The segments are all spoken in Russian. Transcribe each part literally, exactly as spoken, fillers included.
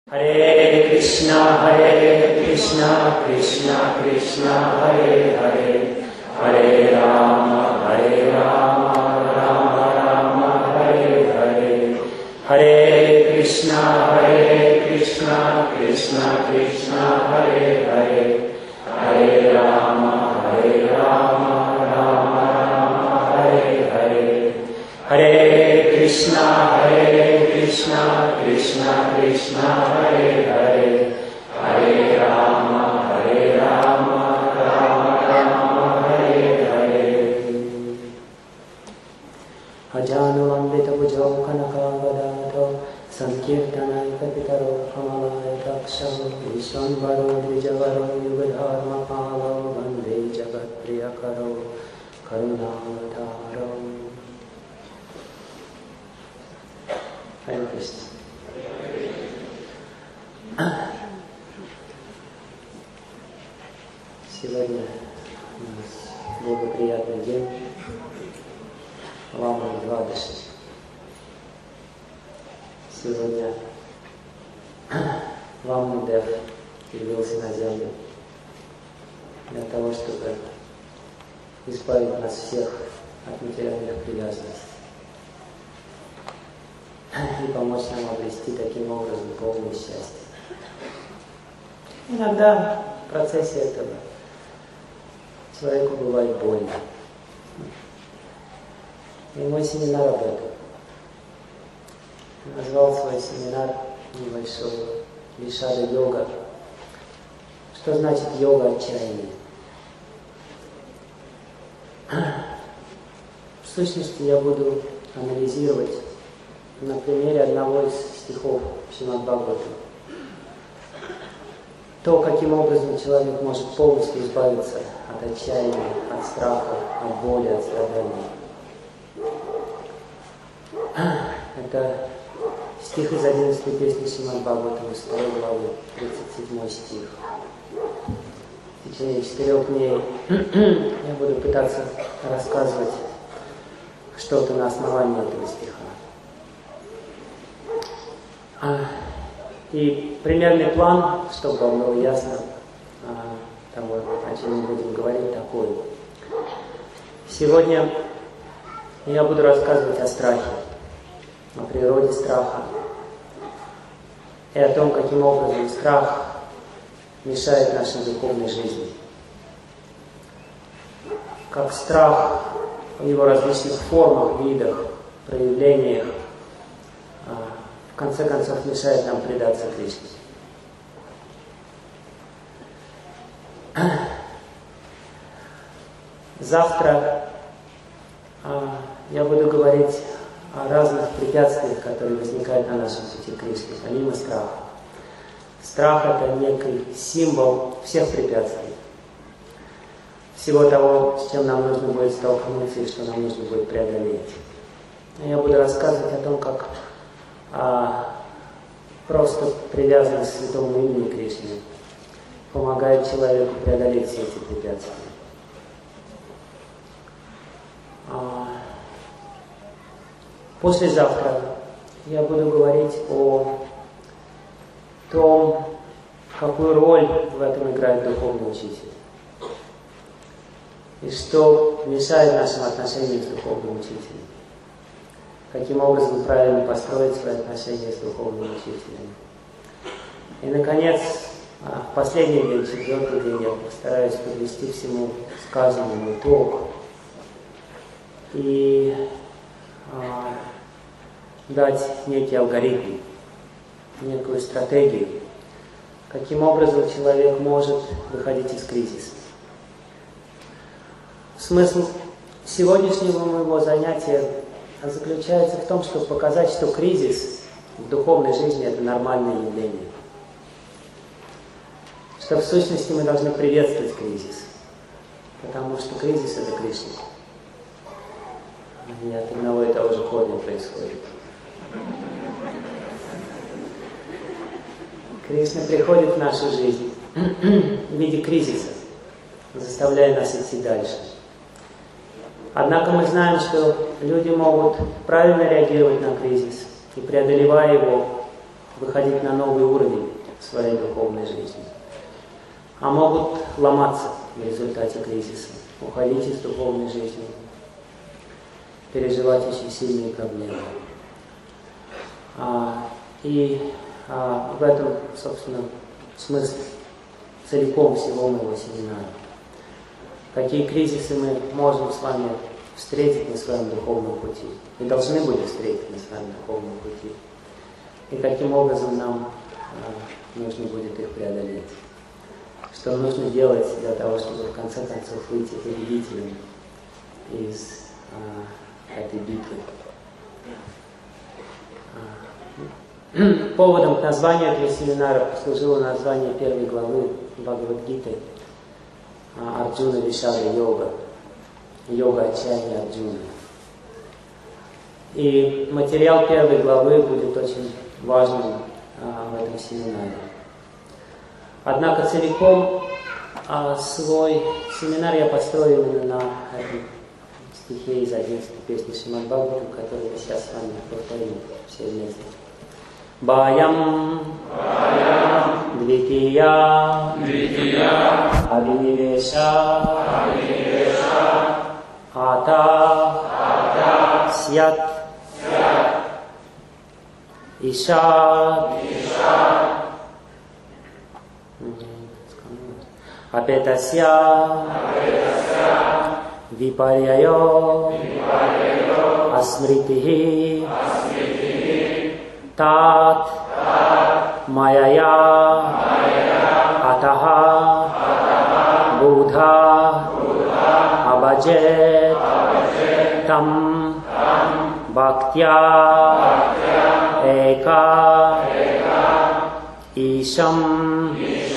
Hare Krishna, Hare Krishna, Krishna Krishna, Hare Hare, Hare Rama, Hare Rama, Rama Rama, Hare Hare. Hare Krishna, Hare Krishna, Krishna Krishna, Hare Hare, Hare Rama, Hare Rama, Rama Rama, Hare Hare. Hare Krishna, Hare Krishna, Krishna Krishna, Hare Hare, Hare Rama, Hare Rama, Rama Rama, Hare Hare. Ajanuvandita bhujau kanakavadato sankirtanai kapitaro kamalaya taksham vishwambaro dvijavaro yugadharma palo vande jagat priyakaro karunavataro. Hare Krishna. Сегодня у нас благоприятный день, Лама Двадаши. Сегодня Вамнадев явился на землю для того, чтобы избавить нас всех от материальных привязанностей и помочь нам обрести таким образом полное счастье. Иногда в процессе этого человеку бывает больно. И мой семинар об этом. Я назвал свой семинар небольшой Вишада йога. Что значит йога отчаяния? В сущности, я буду анализировать на примере одного из стихов Шримад Бхагаватам то, каким образом человек может полностью избавиться от отчаяния, от страха, от боли, от страданий. Это стих из одиннадцатой песни Шримад Бхагаватам, из второй главы, тридцать седьмой стих. В течение четырех дней я буду пытаться рассказывать что-то на основании этого стиха. И примерный план, чтобы вам было ясно того, о чем мы будем говорить, такой. Сегодня я буду рассказывать о страхе, о природе страха и о том, каким образом страх мешает нашей духовной жизни. Как страх в его различных формах, видах, проявлениях в конце концов мешает нам предаться Кришне. Завтра а, я буду говорить о разных препятствиях, которые возникают на нашем пути к Кришне, помимо страха. Страх — это некий символ всех препятствий, всего того, с чем нам нужно будет столкнуться и что нам нужно будет преодолеть. Я буду рассказывать о том, как а просто привязанность к святому имени Кришны помогает человеку преодолеть все эти препятствия. А послезавтра я буду говорить о том, какую роль в этом играет духовный учитель и что мешает нашим отношениям с духовным учителем. Каким образом правильно построить свои отношения с духовным учителем. И, наконец, в последний день, четвертый день, я постараюсь подвести всему сказанному итог и а, дать некий алгоритм, некую стратегию, каким образом человек может выходить из кризиса. Смысл сегодняшнего моего занятия заключается в том, чтобы показать, что кризис в духовной жизни — это нормальное явление. Что в сущности мы должны приветствовать кризис, потому что кризис — это Кришна. И от одного и того же корня происходит. Кришна приходит в нашу жизнь в виде кризиса, заставляя нас идти дальше. Однако мы знаем, что люди могут правильно реагировать на кризис и, преодолевая его, выходить на новый уровень своей духовной жизни, а могут ломаться в результате кризиса, уходить из духовной жизни, переживать очень сильные проблемы. А, и а, в этом, собственно, смысл целиком всего моего семинара. Какие кризисы мы можем с вами встретить на своем духовном пути, и должны будем встретить на своем духовном пути, и каким образом нам а, нужно будет их преодолеть. Что нужно делать для того, чтобы в конце концов выйти победителем из а, этой битвы. А, поводом к названию этого семинара послужило название первой главы Бхагавад-гиты Арджуна Вишада Йога. Йога отчаяния Арджуны. И материал первой главы будет очень важным а, в этом семинаре. Однако целиком а, свой семинар я построю именно на этом стихе из одиннадцатой песни Шримад Бхагаватам, который мы сейчас с вами повторим все вместе. Баям, Двития, Абинивеша, Ата, Сят, Ишат, Апетасья, Випарьяйо, Асмритихи, Тат, Майая, Атаха, Будха, Абаджет, Там, Бхактя, Эка, Ишам,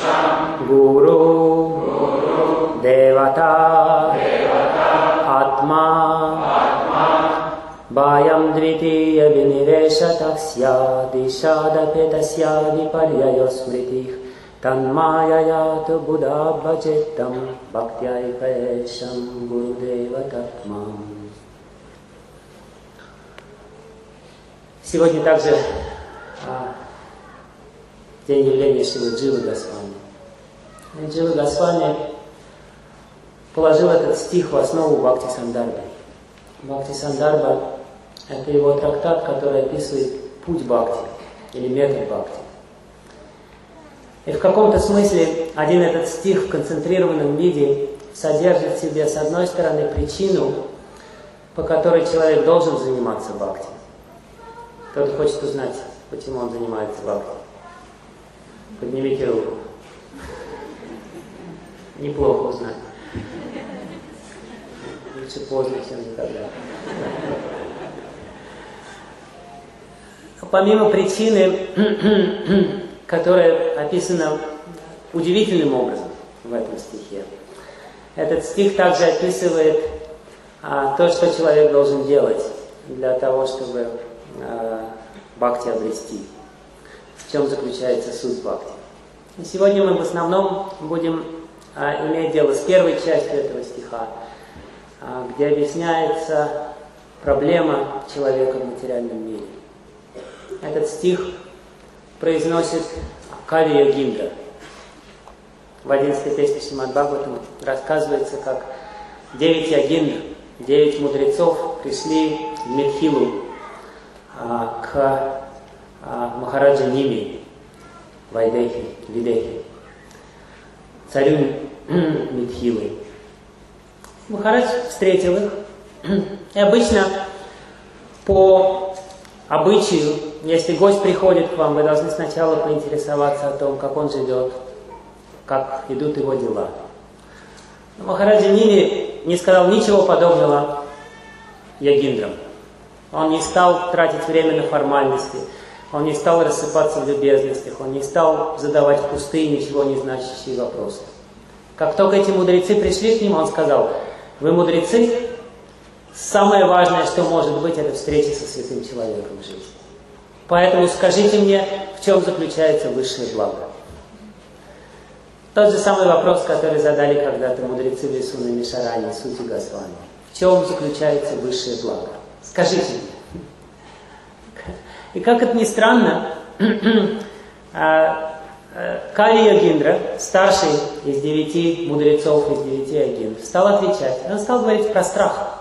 Гуру, Девата, Атма, Баям Двития Винивеша Таксья, Дишада Петасья Випарьяйо Смритих, Танмаяято Будда Баджеттам, Бхактяйкаешам Гурудева Татмам. Сегодня также а, день явления Шрилы Дживы Госвами. Джива Госвами положил этот стих в основу Бхакти Сандарбы. Бхакти Сандарба – это его трактат, который описывает путь Бхакти или метод Бхакти. И в каком-то смысле один этот стих в концентрированном виде содержит в себе, с одной стороны, причину, по которой человек должен заниматься Бхакти. Кто-то хочет узнать, почему он занимается Бхакти. Поднимите руку. Неплохо узнать. Лучше поздно, чем никогда. Помимо причины, которая описана удивительным образом в этом стихе, этот стих также описывает а, то, что человек должен делать для того, чтобы а, бхакти обрести. В чем заключается суть бхакти. И сегодня мы в основном будем а, иметь дело с первой частью этого стиха, а, где объясняется проблема человека в материальном мире. Этот стих произносит Кави Йогиндра. В одиннадцатой песне Шримад Бхагаватам рассказывается, как девять йогиндр, девять мудрецов пришли в Мидхилу а, к а, Махараджа Ними, Вайдехи, Видехи, царю Мидхилы. Махарадж встретил их, и обычно по обычаю, если гость приходит к вам, вы должны сначала поинтересоваться о том, как он живет, как идут его дела. Но Махараджа Ними не сказал ничего подобного йогиндрам. Он не стал тратить время на формальности, он не стал рассыпаться в любезностях, он не стал задавать пустые, ничего не значащие вопросы. Как только эти мудрецы пришли к нему, он сказал: вы мудрецы, самое важное, что может быть, это встреча со святым человеком в жизни. Поэтому скажите мне, в чем заключается высшее благо. Тот же самый вопрос, который задали когда-то мудрецы в лесу на Мишаране, Сути Госвами. В чем заключается высшее благо? Скажите мне. И как это ни странно, Кали Йогиндра, старший из девяти мудрецов, из девяти йогин, стал отвечать. Он стал говорить про страх.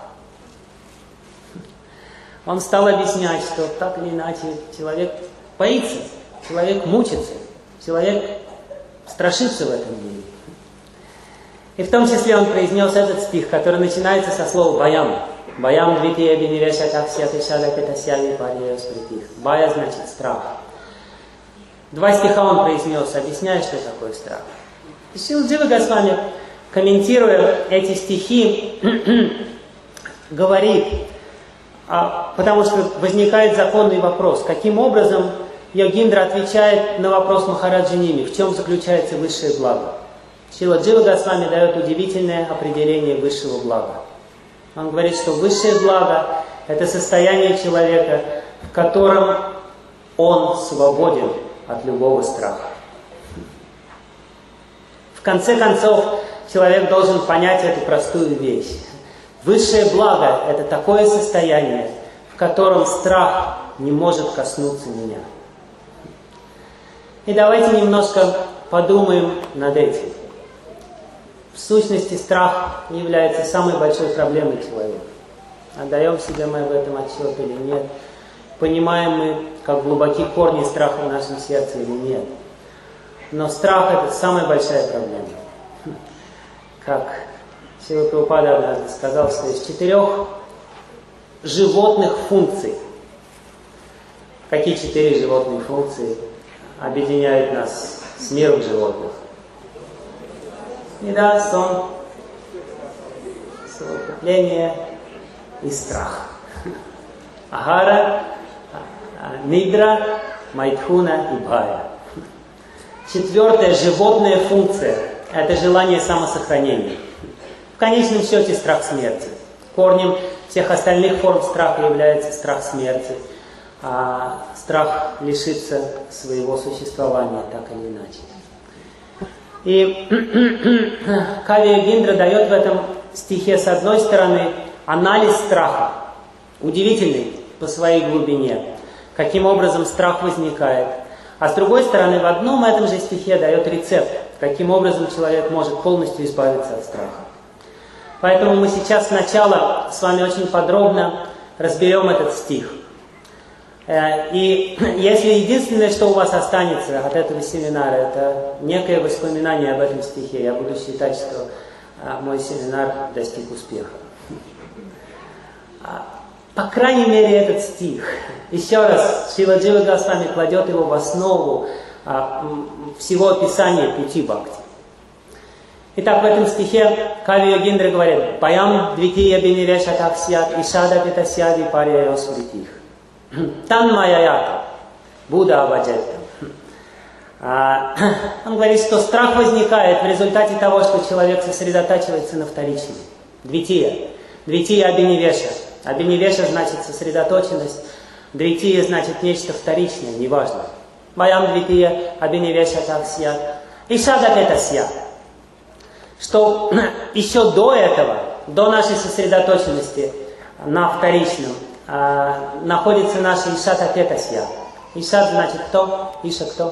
Он стал объяснять, что так или иначе человек боится, человек мучится, человек страшится в этом мире. И в том числе он произнес этот стих, который начинается со слова «баям». «Баям двития биневеша таксия тишада петасяви пария спритих». «Бая» значит «страх». Два стиха он произнес, объясняя, что такое страх. И Шрила Джива Госвами, комментируя эти стихи, говорит, а, потому что возникает законный вопрос, каким образом Йогиндра отвечает на вопрос Махараджи Ними, в чем заключается высшее благо. Шрила Джива Госвами дает удивительное определение высшего блага. Он говорит, что высшее благо – это состояние человека, в котором он свободен от любого страха. В конце концов, человек должен понять эту простую вещь. Высшее благо – это такое состояние, в котором страх не может коснуться меня. И давайте немножко подумаем над этим. В сущности, страх является самой большой проблемой человека. Отдаем себе мы в этом отчет или нет? Понимаем мы, как глубоки корни страха в нашем сердце или нет? Но страх – это самая большая проблема. Как Шрила Прабхупада однажды сказал, что из четырех животных функций, какие четыре животные функции объединяют нас с миром животных? Еда, сон, совокупление и страх. Агара, нидра, майтхуна и бхая. Четвертая животная функция – это желание самосохранения. В конечном счете страх смерти. Корнем всех остальных форм страха является страх смерти. А страх лишиться своего существования так или иначе. И Кали Йогиндра дает в этом стихе, с одной стороны, анализ страха, удивительный по своей глубине, каким образом страх возникает. А с другой стороны, в одном этом же стихе дает рецепт, каким образом человек может полностью избавиться от страха. Поэтому мы сейчас сначала с вами очень подробно разберем этот стих. И если единственное, что у вас останется от этого семинара, это некое воспоминание об этом стихе, я буду считать, что мой семинар достиг успеха. По крайней мере, этот стих. Еще раз, Шрила Джива Госвами кладет его в основу всего описания пути бхакти. Итак, в этом стихе Кали Йогиндра говорит: «Паям двития биневеша таксят, ишада питасяди пария спритих». Тан майаята, Будда аваджетта. Он говорит, что страх возникает в результате того, что человек сосредотачивается на вторичном. Двития. Двития абиневеша. Абиневеша значит сосредоточенность. Двития значит нечто вторичное, неважно. Баям двития абиневеша таксят. Ишада питасят. Что еще до этого, до нашей сосредоточенности на вторичном, а, находится наша Ишата Петасья. Ишат значит кто? Иша кто?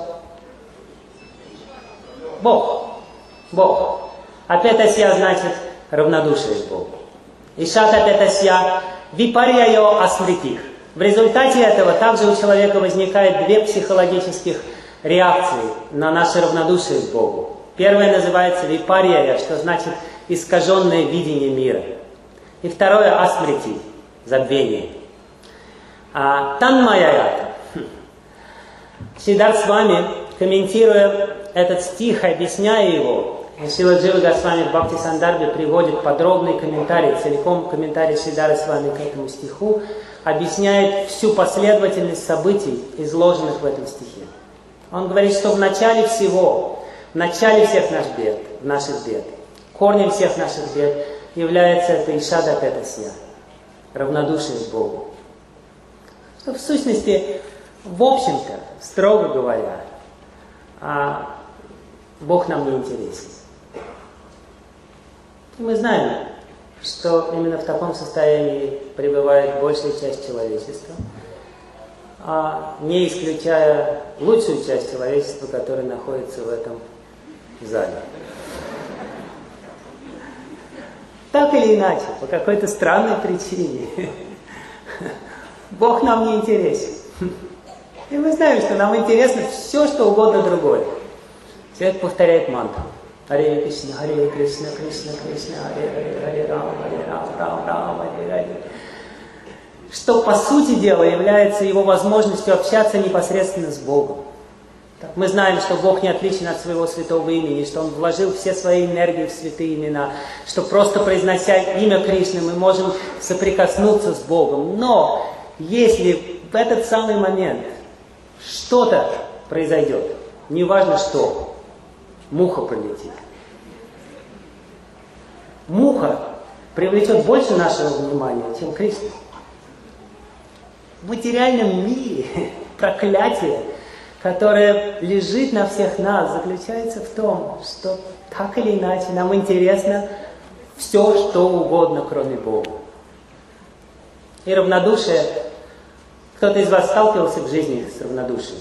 Бог. Бог. А Петасья значит равнодушие к Богу. Ишата Петасья випарьяйо асмритих. В результате этого также у человека возникает две психологических реакции на наше равнодушие к Богу. Первая называется випарьяя, что значит искаженное видение мира. И второе асмрити, забвение. А танмаяята. Сиддхарта Свами, комментируя этот стих, объясняя его, Шрила Джива Госвами в Бхакти Сандарбе приводит подробный комментарий, целиком комментарий Сиддхарты Свами к этому стиху, объясняет всю последовательность событий, изложенных в этом стихе. Он говорит, что в начале всего, в начале всех наших бед, наших бед, корнем всех наших бед является это Ишада Петасья, равнодушие к Богу. Что в сущности, в общем-то, строго говоря, Бог нам не интересен. И мы знаем, что именно в таком состоянии пребывает большая часть человечества. а не исключая лучшую часть человечества, которая находится в этом зале. Так или иначе, по какой-то странной причине, Бог нам не интересен. И мы знаем, что нам интересно все, что угодно другое. Человек повторяет мантру. Харе Кришна, Харе Кришна, Кришна Кришна, Харе Харе, Харе Рама, Харе Рама, Рама Рама, Харе Харе. Что, по сути дела, является его возможностью общаться непосредственно с Богом. Мы знаем, что Бог не отличен от своего святого имени, что Он вложил все свои энергии в святые имена, что просто произнося имя Кришны, мы можем соприкоснуться с Богом. Но если в этот самый момент что-то произойдет, неважно что, муха пролетит. Муха привлечет больше нашего внимания, чем Кришна. В материальном мире проклятие, которое лежит на всех нас, заключается в том, что так или иначе нам интересно все, что угодно, кроме Бога. И равнодушие, кто-то из вас сталкивался в жизни с равнодушием?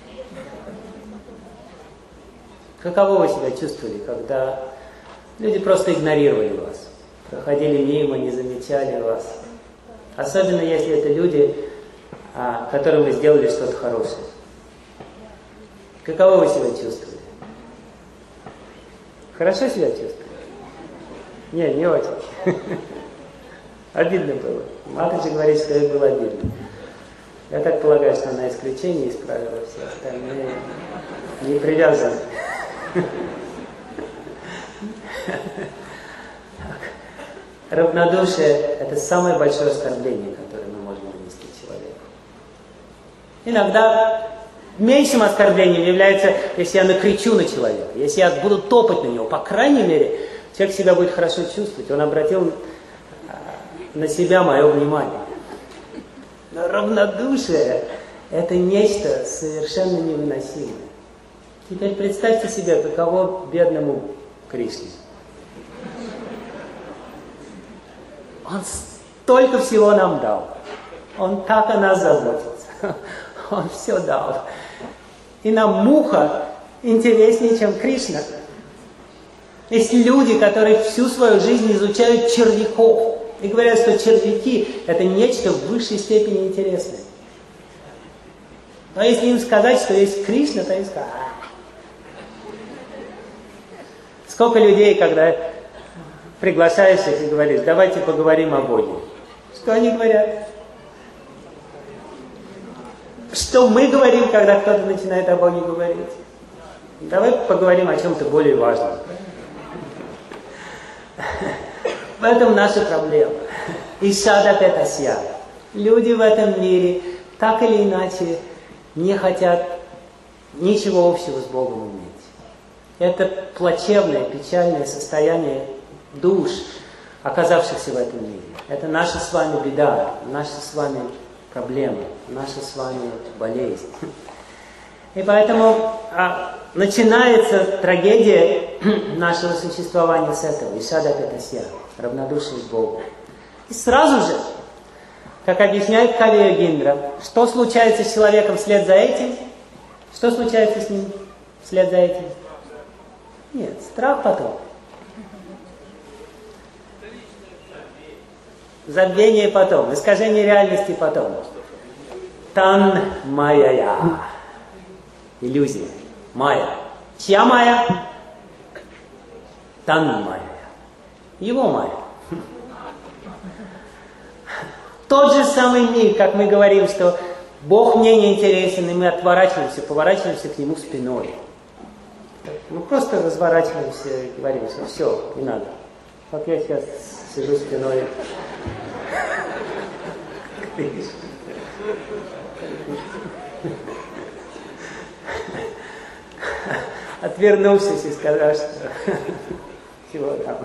Каково вы себя чувствовали, когда люди просто игнорировали вас, проходили мимо, не замечали вас? Особенно если это люди, которым вы сделали что-то хорошее. Каково вы себя чувствовали? Хорошо себя чувствовали? Не, не очень. Обидно было. Матаджи говорит, что ей было обидно. Я так полагаю, что она исключение исправила, все остальные не привязаны. Равнодушие – это самое большое оскорбление, которое мы можем нанести человеку. Иногда меньшим оскорблением является, если я накричу на человека, если я буду топать на него. По крайней мере, человек себя будет хорошо чувствовать. Он обратил на себя мое внимание. Но равнодушие – это нечто совершенно невыносимое. Теперь представьте себе, каково бедному Кришне. Он столько всего нам дал. Он так о нас заботится. Он все дал. И нам муха интереснее, чем Кришна. Есть люди, которые всю свою жизнь изучают червяков. И говорят, что червяки – это нечто в высшей степени интересное. Но если им сказать, что есть Кришна, то им скажут: сколько людей, когда приглашаешь их и говоришь: давайте поговорим о Боге. Что они говорят? Что мы говорим, когда кто-то начинает о Боге говорить? Давай поговорим о чем-то более важном. В этом наша проблема. Ишада петасья. Люди в этом мире так или иначе не хотят ничего общего с Богом иметь. Это плачевное, печальное состояние душ, оказавшихся в этом мире. Это наша с вами беда, наша с вами проблема, наша с вами болезнь. И поэтому а, начинается трагедия нашего существования с этого. Ишада петасья. Равнодушие к Богу. И сразу же, как объясняет Кали Йогиндра, что случается с человеком вслед за этим? Что случается с ним вслед за этим? Нет, страх потом. Забвение потом, искажение реальности потом. Тан майя. Иллюзия. Майя. Чья майя? Тан майя. Его майя. Тот же самый мир, как мы говорим, что Бог мне не интересен, и мы отворачиваемся, поворачиваемся к Нему спиной. Мы просто разворачиваемся и говорим, что все, не надо. Вот я сейчас сижу спиной. Отвернувшись и сказал, что чего там.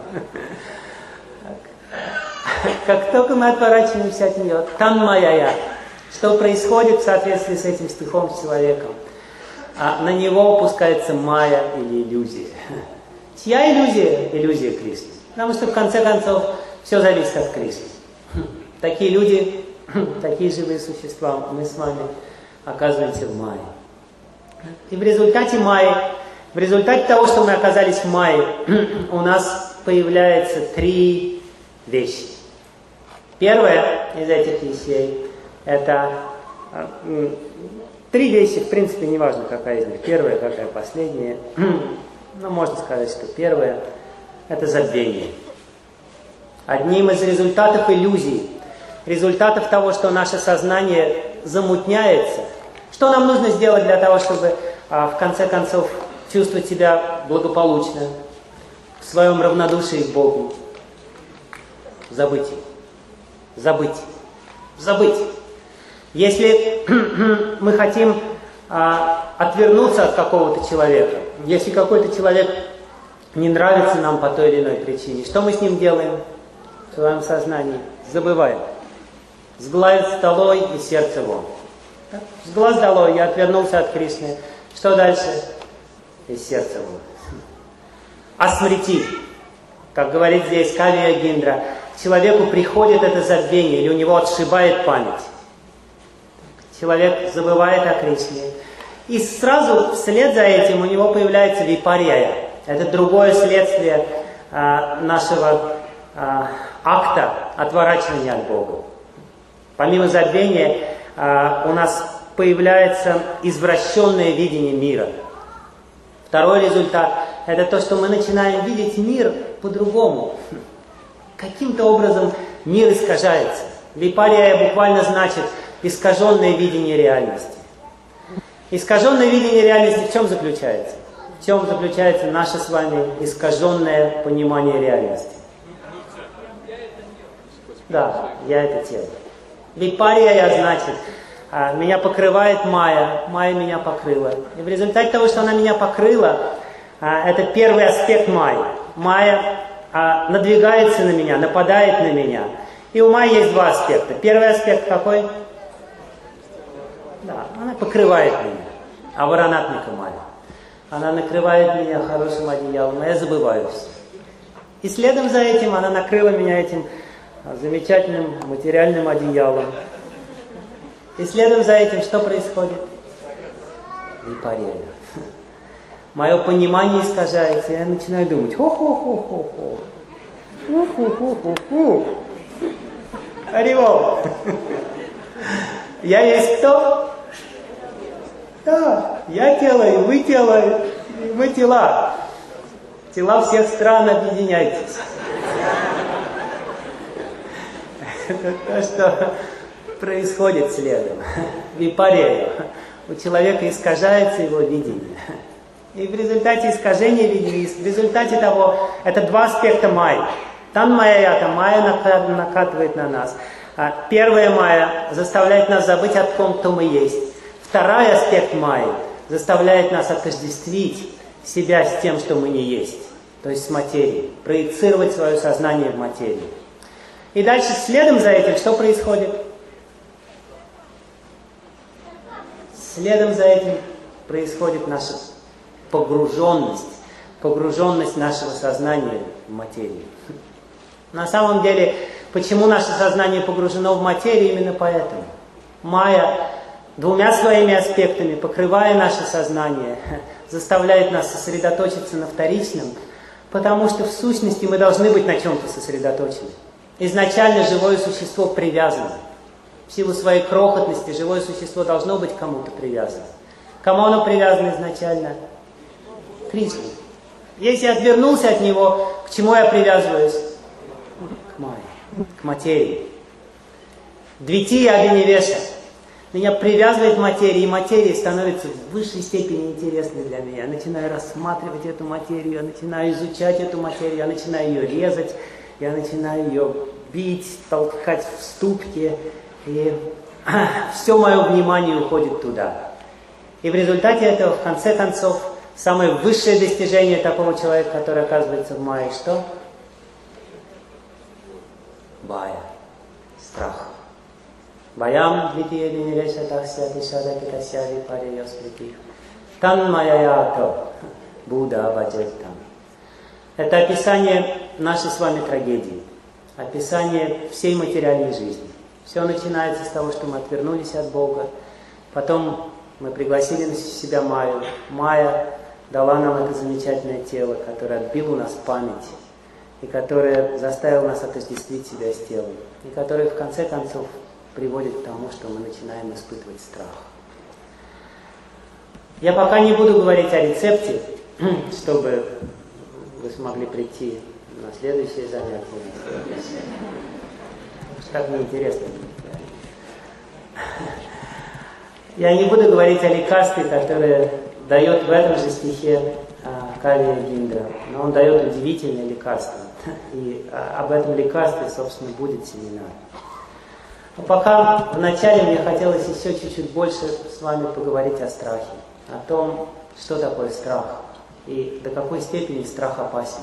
Как только мы отворачиваемся от нее, там моя я. Что происходит в соответствии с этим стихом с человеком? А на него опускается майя или иллюзия. Чья иллюзия? Иллюзия Кришны. Потому что в конце концов все зависит от Кришны. Такие люди, такие живые существа, мы с вами, оказываемся в мае. И в результате мая, в результате того, что мы оказались в мае, у нас появляются три вещи. Первая из этих вещей – это три вещи, в принципе, неважно, какая из них. Первая, какая последняя. Ну, можно сказать, что первая – это забвение. Одним из результатов иллюзий, результатов того, что наше сознание замутняется. Что нам нужно сделать для того, чтобы в конце концов чувствовать себя благополучно, в своем равнодушии к Богу? Забыть. Забыть. Забыть. Если мы хотим а, отвернуться от какого-то человека, если какой-то человек не нравится нам по той или иной причине, что мы с ним делаем в своем сознании? Забываем. С глаз долой и сердце вон. С глаз долой, я отвернулся от Кришны. Что дальше? И сердце вон. Асмрити. Как говорит здесь Кавия Гиндра, человеку приходит это забвение, или у него отшибает память. Человек забывает о Кришне. И сразу вслед за этим у него появляется випарьяя. Это другое следствие а, нашего а, акта отворачивания от Бога. Помимо забвения а, у нас появляется извращенное видение мира. Второй результат – это то, что мы начинаем видеть мир по-другому. Каким-то образом мир искажается. Випарьяя буквально значит искаженное видение реальности. Искаженное видение реальности в чем заключается? В чем заключается наше с вами искаженное понимание реальности? Да, я это тело. Випарьяя значит, меня покрывает майя, майя меня покрыла. И в результате того, что она меня покрыла, это первый аспект майи. Майя надвигается на меня, нападает на меня. И у майи есть два аспекта. Первый аспект какой? Да, она покрывает меня. Аваранатмика майя. Она накрывает меня хорошим одеялом, а я забываю все. И следом за этим она накрыла меня этим замечательным материальным одеялом. И следом за этим что происходит? Випарьяя. Мое понимание искажается, и я начинаю думать, хо-хо-хо-хо-хо. Ху-ху-ху-ху-ху. Аривол. Я есть кто? Да, я тело, и вы тело, и мы тела. Тела всех стран, объединяйтесь. Это то, что происходит следом. Випарьяя. У человека искажается его видение. И в результате искажения видения, в результате того, это два аспекта майи. Тан майя-ята, майя накатывает на нас. Первая майя заставляет нас забыть о том, кто мы есть. Второй аспект майи заставляет нас отождествить себя с тем, что мы не есть. То есть с материей. Проецировать свое сознание в материю. И дальше следом за этим что происходит? Следом за этим происходит наша погруженность, погруженность нашего сознания в материю. На самом деле, почему наше сознание погружено в материю? Именно поэтому. Майя двумя своими аспектами, покрывая наше сознание, заставляет нас сосредоточиться на вторичном, потому что в сущности мы должны быть на чем-то сосредоточены. Изначально живое существо привязано. В силу своей крохотности живое существо должно быть к кому-то привязано. Кому оно привязано изначально? К Кришне. Если я отвернулся от него, к чему я привязываюсь? К майе, к материи. Двития Абинивеша. Меня привязывает материя, и материя становится в высшей степени интересной для меня. Я начинаю рассматривать эту материю, я начинаю изучать эту материю, я начинаю ее резать, я начинаю ее бить, толкать в ступки, и все мое внимание уходит туда. И в результате этого, в конце концов, самое высшее достижение такого человека, который оказывается в майе, что? Бая. Страх. Баям двития бинивеша такся тишада питася випарья сприти. Тан майя-ято Будда аваджеттам. Это описание нашей с вами трагедии. Описание всей материальной жизни. Все начинается с того, что мы отвернулись от Бога. Потом мы пригласили на себя Майю. Майя дала нам это замечательное тело, которое отбило у нас память, и которое заставило нас отождествить себя с телом, и которое в конце концов приводит к тому, что мы начинаем испытывать страх. Я пока не буду говорить о рецепте, чтобы вы смогли прийти на следующее занятие. Так неинтересно. Я не буду говорить о лекарстве, которое дает в этом же стихе Кавия Гиндра, но он дает удивительное лекарство. И об этом лекарстве, собственно, будет семинар. Но пока вначале мне хотелось еще чуть-чуть больше с вами поговорить о страхе, о том, что такое страх и до какой степени страх опасен.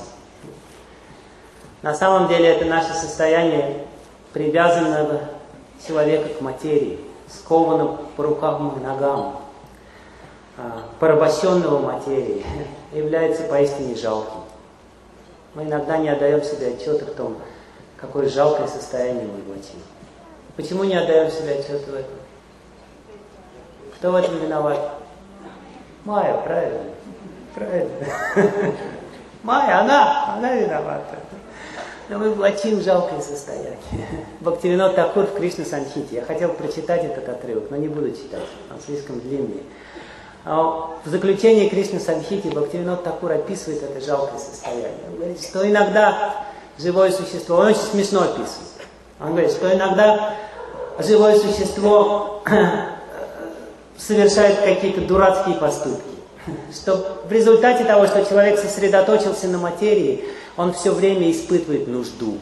На самом деле это наше состояние привязанного человека к материи, скованного по рукам и ногам, порабощенного материей, является поистине жалким. Мы иногда не отдаем себе отчета в том, какое жалкое состояние мы влачим. Почему не отдаем себе отчет в этом? Кто в этом виноват? Майя, правильно. Правильно. Майя, она, она виновата. Но мы влачим жалкое состояние. Бхактивинод Такур в Кришна Санхите. Я хотел прочитать этот отрывок, но не буду читать, он слишком длинный. А в заключении Кришна Санхите Бхактивинод Такур описывает это жалкое состояние. Он говорит, что иногда живое существо, он очень смешно описывает. Он говорит, что иногда живое существо совершает какие-то дурацкие поступки. Что в результате того, что человек сосредоточился на материи, он все время испытывает нужду.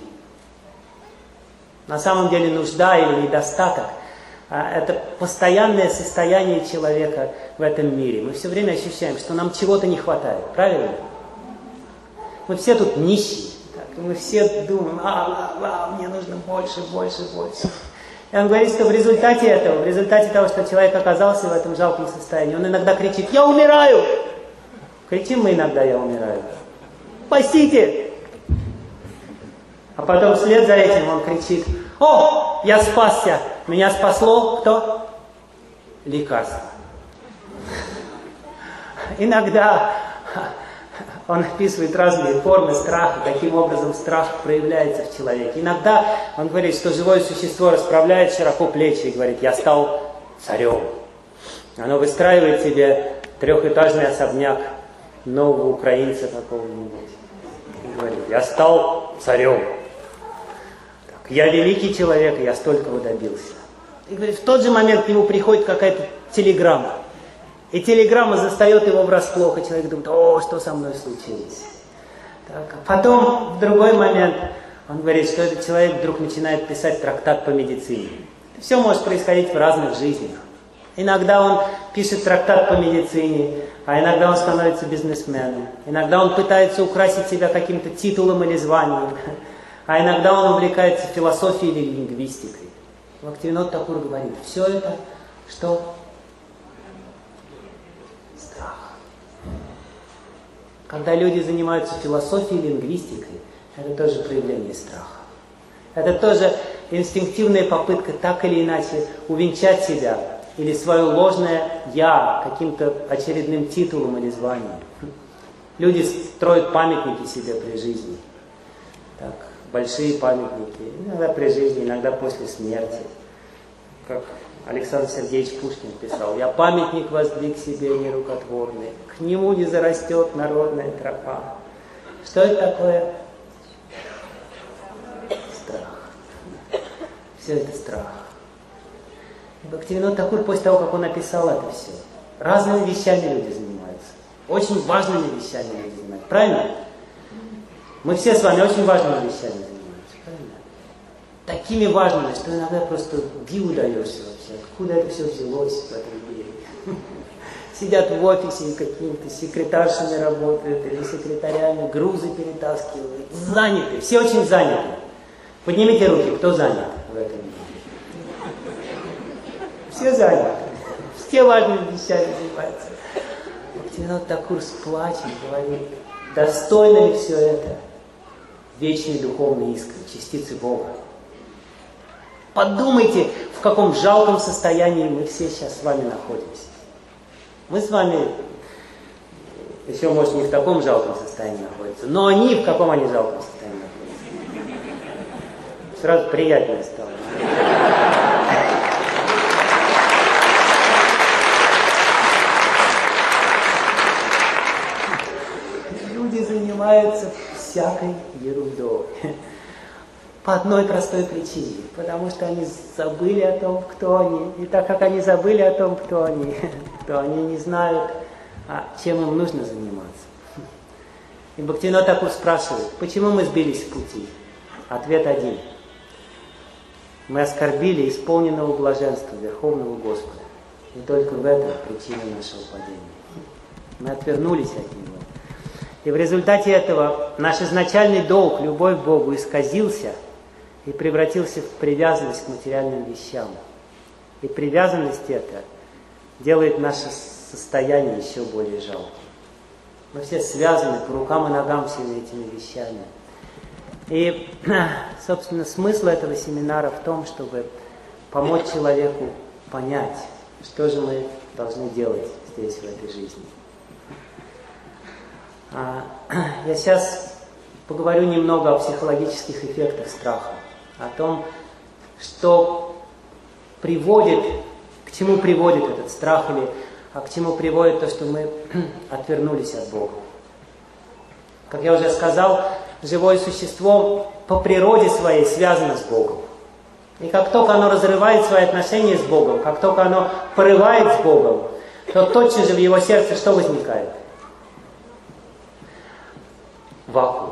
На самом деле нужда или недостаток – это постоянное состояние человека в этом мире. Мы все время ощущаем, что нам чего-то не хватает. Правильно? Мы все тут нищие. Так, мы все думаем, а, а, а, мне нужно больше, больше, больше. И он говорит, что в результате этого, в результате того, что человек оказался в этом жалком состоянии, он иногда кричит: «Я умираю!» Кричим мы иногда: «Я умираю!» «Спасите!» А потом вслед за этим он кричит: «О, я спасся! Меня спасло кто? Лекарство!» Иногда он описывает разные формы страха, каким образом страх проявляется в человеке. Иногда он говорит, что живое существо расправляет широко плечи и говорит: «Я стал царем». Оно выстраивает себе трехэтажный особняк нового украинца какого-нибудь. И говорит: «Я стал царем. Так, я великий человек, и я столького добился». И говорит, в тот же момент к нему приходит какая-то телеграмма. И телеграмма застает его врасплох, и человек думает: «О, что со мной случилось?» Так, а потом, в другой момент, он говорит, что этот человек вдруг начинает писать трактат по медицине. Все может происходить в разных жизнях. Иногда он пишет трактат по медицине, а иногда он становится бизнесменом. Иногда он пытается украсить себя каким-то титулом или званием, а иногда он увлекается философией или лингвистикой. Бхактивинод Такур говорит, все это, что... Когда люди занимаются философией и лингвистикой, это тоже проявление страха. Это тоже инстинктивная попытка так или иначе увенчать себя или свое ложное «я» каким-то очередным титулом или званием. Люди строят памятники себе при жизни. Так, большие памятники. Иногда при жизни, иногда после смерти. Как Александр Сергеевич Пушкин писал: «Я памятник воздвиг себе нерукотворный, к нему не зарастет народная тропа». Что это такое? Страх. Все это страх. И Бхактивинод Такур, после того, как он написал это все, разными вещами люди занимаются. Очень важными вещами люди занимаются. Правильно? Мы все с вами очень важными вещами занимаемся. Правильно? Такими важными, что иногда просто диву даешься вообще. Откуда это все взялось в этом мире? Сидят в офисе и какими-то секретаршами работают, или секретарями, грузы перетаскивают. Заняты, все очень заняты. Поднимите руки, кто занят в этом мире? Все заняты. Все важными вещами занимаются. Бхактивинод Такур с плачем говорит: достойно ли все это вечной духовной искры, частицы Бога? Подумайте, в каком жалком состоянии мы все сейчас с вами находимся. Мы с вами еще, может, не в таком жалком состоянии находятся, но они в каком они жалком состоянии находятся. Сразу приятнее стало. Люди занимаются всякой ерундой. По одной простой причине. Потому что они забыли о том, кто они. И так как они забыли о том, кто они, то они не знают, чем им нужно заниматься. И Бхактивинод Тхакур спрашивает, почему мы сбились с пути? Ответ один. Мы оскорбили исполненного блаженства Верховного Господа. И только в этом причина нашего падения. Мы отвернулись от Него. И в результате этого наш изначальный долг, любовь к Богу, исказился и превратился в привязанность к материальным вещам. И привязанность эта делает наше состояние еще более жалким. Мы все связаны по рукам и ногам всеми этими вещами. И, собственно, смысл этого семинара в том, чтобы помочь человеку понять, что же мы должны делать здесь, в этой жизни. Я сейчас поговорю немного о психологических эффектах страха, о том, что приводит, к чему приводит этот страх, или а к чему приводит то, что мы отвернулись от Бога. Как я уже сказал, живое существо по природе своей связано с Богом. И как только оно разрывает свои отношения с Богом, как только оно порывает с Богом, то тотчас же в его сердце что возникает? Вакуум.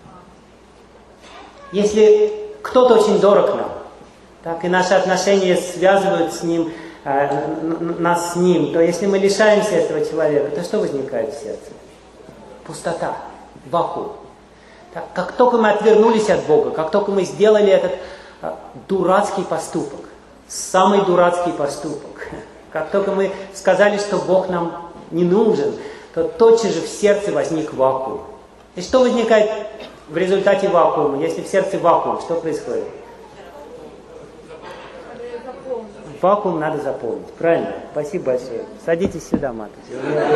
Если кто-то очень дорог нам, так и наши отношения связывают с ним, э, нас с ним, то если мы лишаемся этого человека, то что возникает в сердце? Пустота, вакуум. Так, как только мы отвернулись от Бога, как только мы сделали этот э, дурацкий поступок, самый дурацкий поступок, как только мы сказали, что Бог нам не нужен, то тотчас же в сердце возник вакуум. И что возникает в результате вакуума? Если в сердце вакуум, что происходит? Вакуум надо заполнить. Правильно? Спасибо большое. Садитесь сюда, матушка.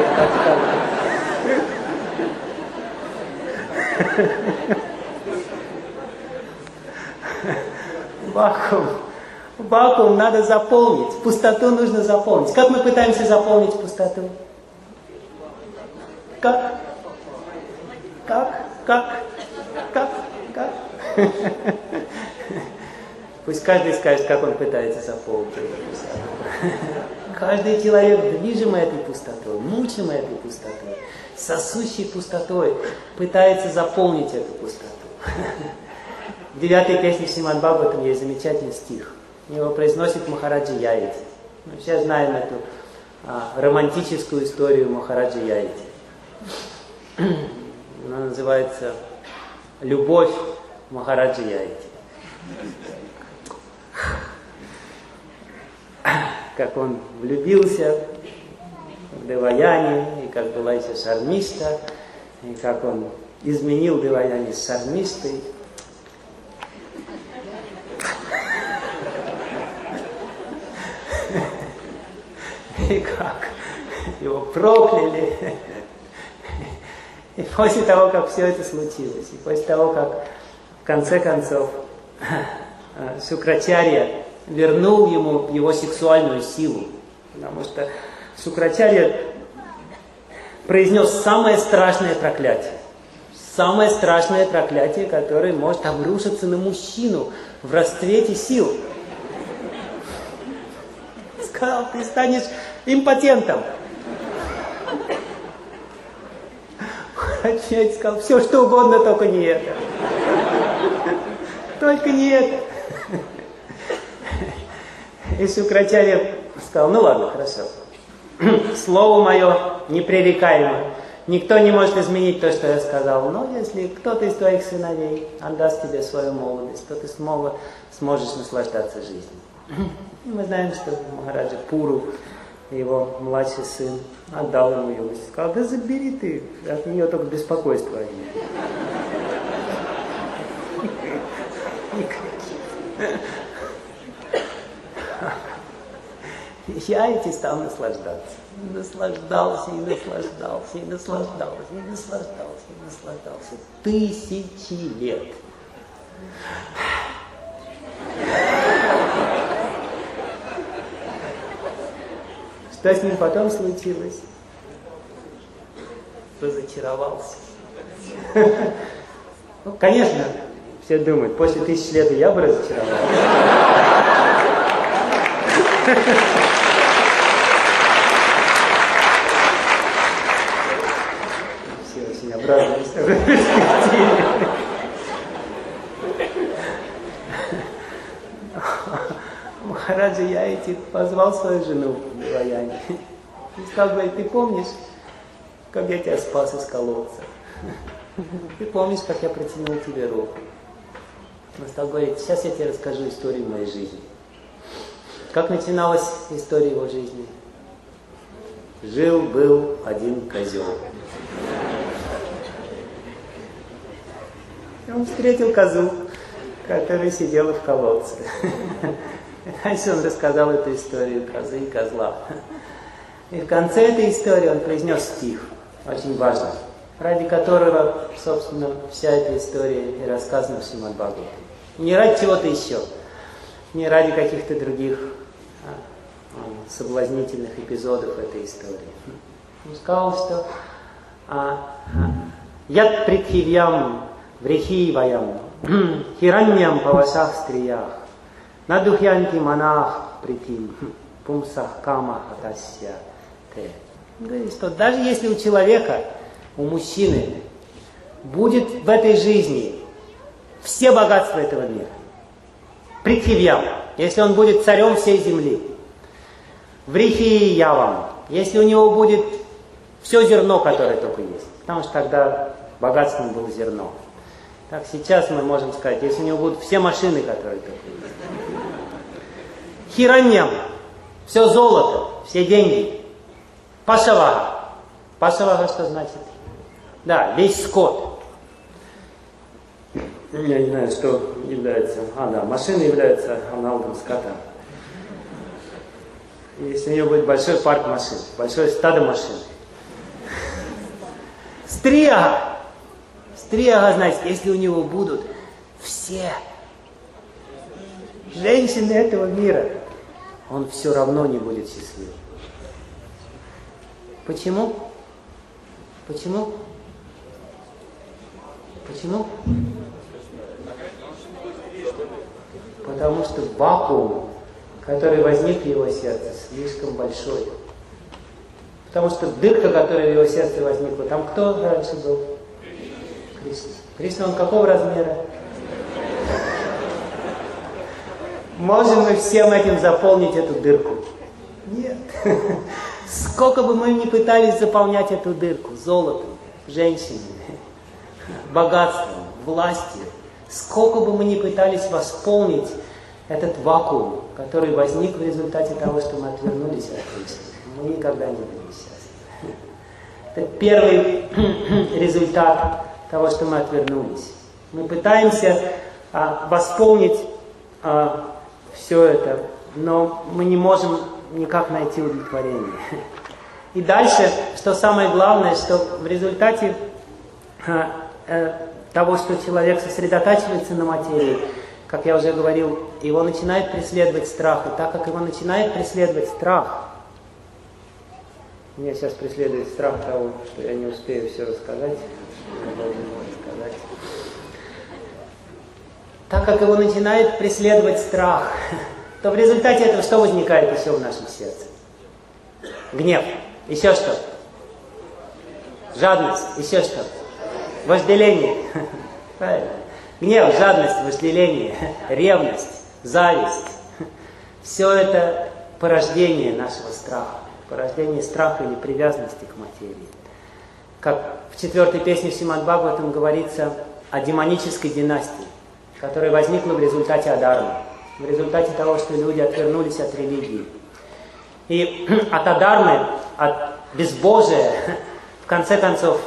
Вакуум. Вакуум надо заполнить. Пустоту нужно заполнить. Как мы пытаемся заполнить пустоту? Как? Как? Как? Как? Как? Пусть каждый скажет, как он пытается заполнить эту пустоту. Каждый человек, движимый этой пустотой, мучимый этой пустотой, сосущей пустотой, пытается заполнить эту пустоту. В девятой песне Шримад Бхагаватам есть замечательный стих. Его произносит Махараджа Яйти. Мы все знаем эту а, романтическую историю Махараджа Яйти. Она называется «Любовь Махараджа Яйти». Как он влюбился в Деваяни, и как была еще Шармишта, и как он изменил Деваяни с Шармиштой. И как его прокляли. И после того, как все это случилось, и после того, как в конце концов Шукрачарья вернул ему его сексуальную силу, потому что Шукрачарья произнес самое страшное проклятие. Самое страшное проклятие, которое может обрушиться на мужчину в расцвете сил. Сказал, ты станешь импотентом. Отец сказал, все что угодно, только не это. Только не это. И Шукрачарья сказал, ну ладно, хорошо. Слово мое непререкаемо. Никто не может изменить то, что я сказал. Но если кто-то из твоих сыновей отдаст тебе свою молодость, то ты снова сможешь наслаждаться жизнью. И мы знаем, что Махараджа Пуру, его младший сын, отдал ему юность. Сказал, да забери ты, от нее только беспокойство одни. Я эти стал наслаждаться. Наслаждался и наслаждался, и наслаждался, и наслаждался, и наслаждался. Тысячи лет. Что с ним потом случилось? Разочаровался. Ну, конечно, все думают, после тысячи лет и я бы разочаровался. Все очень обрадовались в этой перспективе. Махараджа Яйти позвал свою жену в Деваяне и сказал, говорит, ты помнишь, как я тебя спас из колодца? Ты помнишь, как я протянул тебе руку? Он стал говорить, сейчас я тебе расскажу историю моей жизни. Как начиналась история его жизни? Жил-был один козел. И он встретил козу, которая сидела в колодце. Дальше он рассказал эту историю козы и козла. И в конце этой истории он произнес стих, очень важный, ради которого, собственно, вся эта история и рассказана в Шримад-Бхагаватам. Не ради чего-то еще, не ради каких-то других а, соблазнительных эпизодов этой истории. Он сказал, что «Яд притхивьям врихиваям хираньям павасах стриях надухьянти манах притим пумсах кама атасья те». Говорит, что даже если у человека, у мужчины, будет в этой жизни все богатства этого мира, притхивьям, если он будет царем всей земли, врихиявам, если у него будет все зерно, которое только есть, потому что тогда богатством было зерно. Так сейчас мы можем сказать, если у него будут все машины, которые только есть. Хираньям, все золото, все деньги. Пашавага. Пашавага что значит? Да, весь скот. Я не знаю, что является... А, да, машины являются аналогом скота. Если у него будет большой парк машин, большое стадо машин. Стриага. Стриага, значит, если у него будут все женщины этого мира, он все равно не будет счастлив. Почему? Почему? Почему? Потому что вакуум, который возник в его сердце, слишком большой. Потому что дырка, которая в его сердце возникла, там кто раньше был? Кришна. Кришна, он какого размера? Можем мы всем этим заполнить эту дырку? Нет. Сколько бы мы ни пытались заполнять эту дырку золотом, женщинами, богатством, властью, сколько бы мы ни пытались восполнить этот вакуум, который возник в результате того, что мы отвернулись от Кришны, мы никогда не будем счастливы. Это первый результат того, что мы отвернулись. Мы пытаемся а, восполнить а, все это, но мы не можем никак найти удовлетворение. И дальше, что самое главное, что в результате а, а, того, что человек сосредотачивается на материи, как я уже говорил, его начинает преследовать страх. И так как его начинает преследовать страх, меня сейчас преследует страх того, что я не успею все рассказать, что я должен рассказать. Так как его начинает преследовать страх, то в результате этого что возникает еще в нашем сердце? Гнев. Еще что? Жадность. Еще что? Вожделение. Правильно. Гнев, жадность, вожделение, ревность, зависть. Все это порождение нашего страха. Порождение страха или привязанности к материи. Как в четвертой песне Шримад-Бхагаватам говорится о демонической династии, которая возникла в результате адармы, в результате того, что люди отвернулись от религии. И от адармы, от безбожия, в конце концов,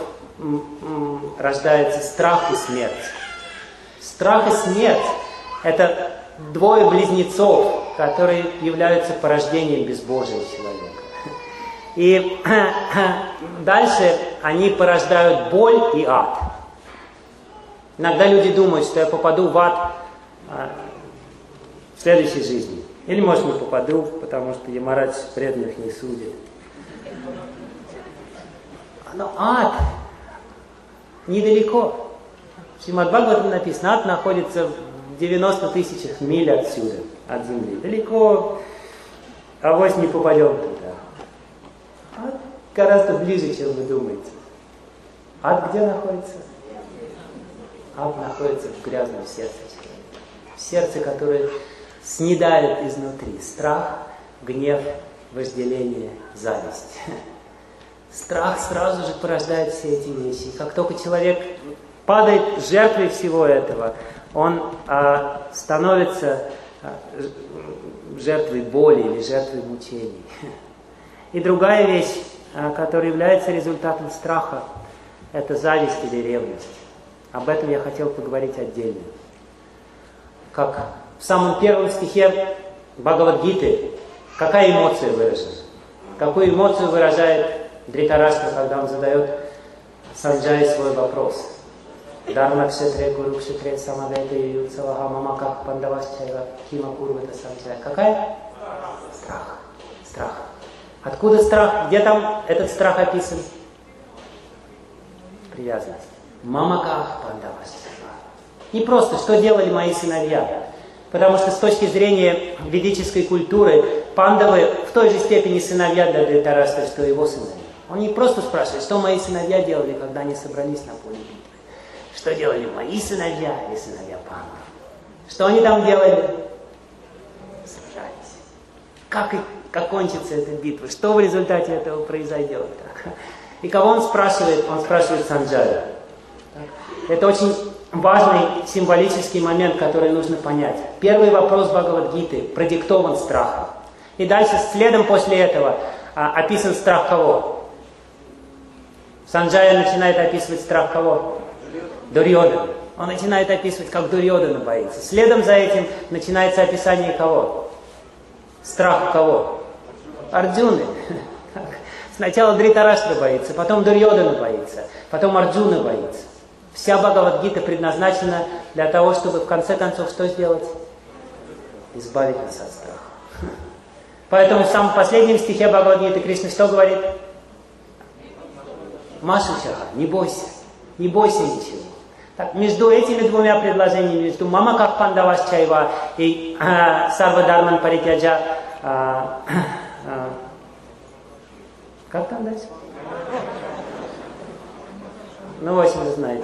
рождается страх и смерть. Страх и смерть – это двое близнецов, которые являются порождением безбожия человека. И дальше они порождают боль и ад. Иногда люди думают, что я попаду в ад в следующей жизни. Или, может, не попаду, потому что Ямарадж преданных не судит. Но ад недалеко. В Шримад Бхагаватам написано, ад находится в девяноста тысячах миль отсюда, от земли. Далеко, авось не попадем туда. Ад гораздо ближе, чем вы думаете. Ад где находится? Ад находится в грязном сердце человека. В сердце, которое снедает изнутри страх, гнев, вожделение, зависть. Страх сразу же порождает все эти вещи. И как только человек падает жертвой всего этого, он а, становится а, жертвой боли или жертвой мучений. И другая вещь, а, которая является результатом страха, это зависть или ревность. Об этом я хотел поговорить отдельно. Как в самом первом стихе Бхагавад-гиты, какая эмоция выражена? Какую эмоцию выражает Дритараштра, когда он задает Санджае свой вопрос? Дарма кшетре, гуру кшетре, самадайта юцаваха, мамаках пандавашчайва, кима курвата санджая. Какая? Страх. Страх. Откуда страх? Где там этот страх описан? Привязанность. Мамаках пандавашчайва. Не просто, что делали мои сыновья. Потому что с точки зрения ведической культуры, пандавы в той же степени сыновья для Дритараштра, что и его сыновья. Он не просто спрашивает, что мои сыновья делали, когда они собрались на поле битвы. Что делали мои сыновья или сыновья пандав? Что они там делали? Сражались. Как, как кончится эта битва? Что в результате этого произойдет? И кого он спрашивает? Он спрашивает Санджая. Это очень важный символический момент, который нужно понять. Первый вопрос Бхагавад-гиты продиктован страхом. И дальше, следом после этого, а, описан страх кого? Санджая начинает описывать страх кого? Дурьодана. Он начинает описывать, как Дурьодана боится. Следом за этим начинается описание кого? Страх кого? Арджуны. Сначала Дритараштра боится, потом Дурьодана боится, потом Арджуна боится. Вся Бхагавад-гита предназначена для того, чтобы в конце концов что сделать? Избавить нас от страха. Поэтому в самом последнем стихе Бхагавад-гиты Кришна что говорит? Машучаха, не бойся, не бойся ничего. Так, между этими двумя предложениями, между Мамаках пандавашчайва и э, Сарва Дарман Паритяджа, э, э, как там дальше? Ну, в общем, вы знаете.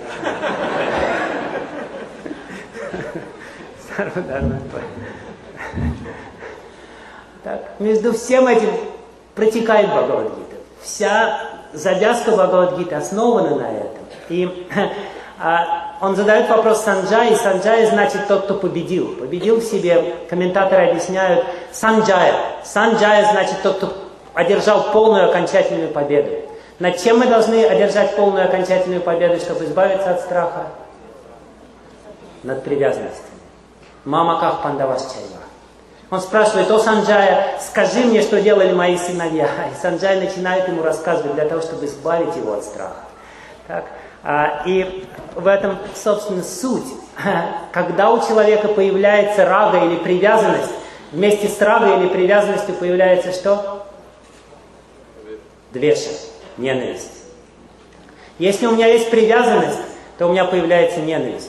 Сарва Дарман Паритяджа. Так, между всем этим протекает Бхагавад-гита. Вся завязка Бхагавад-гиты основана на этом. И а, он задает вопрос Санджая, и Санджая значит тот, кто победил. Победил в себе, комментаторы объясняют, Санджая. Санджая значит тот, кто одержал полную окончательную победу. Над чем мы должны одержать полную окончательную победу, чтобы избавиться от страха? Над привязанностью. Мамаках пандавашчайва. Он спрашивает, о Санджая, скажи мне, что делали мои сыновья. И Санджая начинает ему рассказывать для того, чтобы избавить его от страха. Так? А, и в этом, собственно, суть. Когда у человека появляется рага или привязанность, вместе с рагой или привязанностью появляется что? Двеша, ненависть. Если у меня есть привязанность, то у меня появляется ненависть.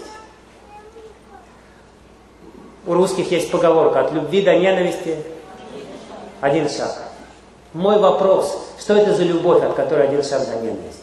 У русских есть поговорка: от любви до ненависти один шаг. Мой вопрос: что это за любовь, от которой один шаг до ненависти?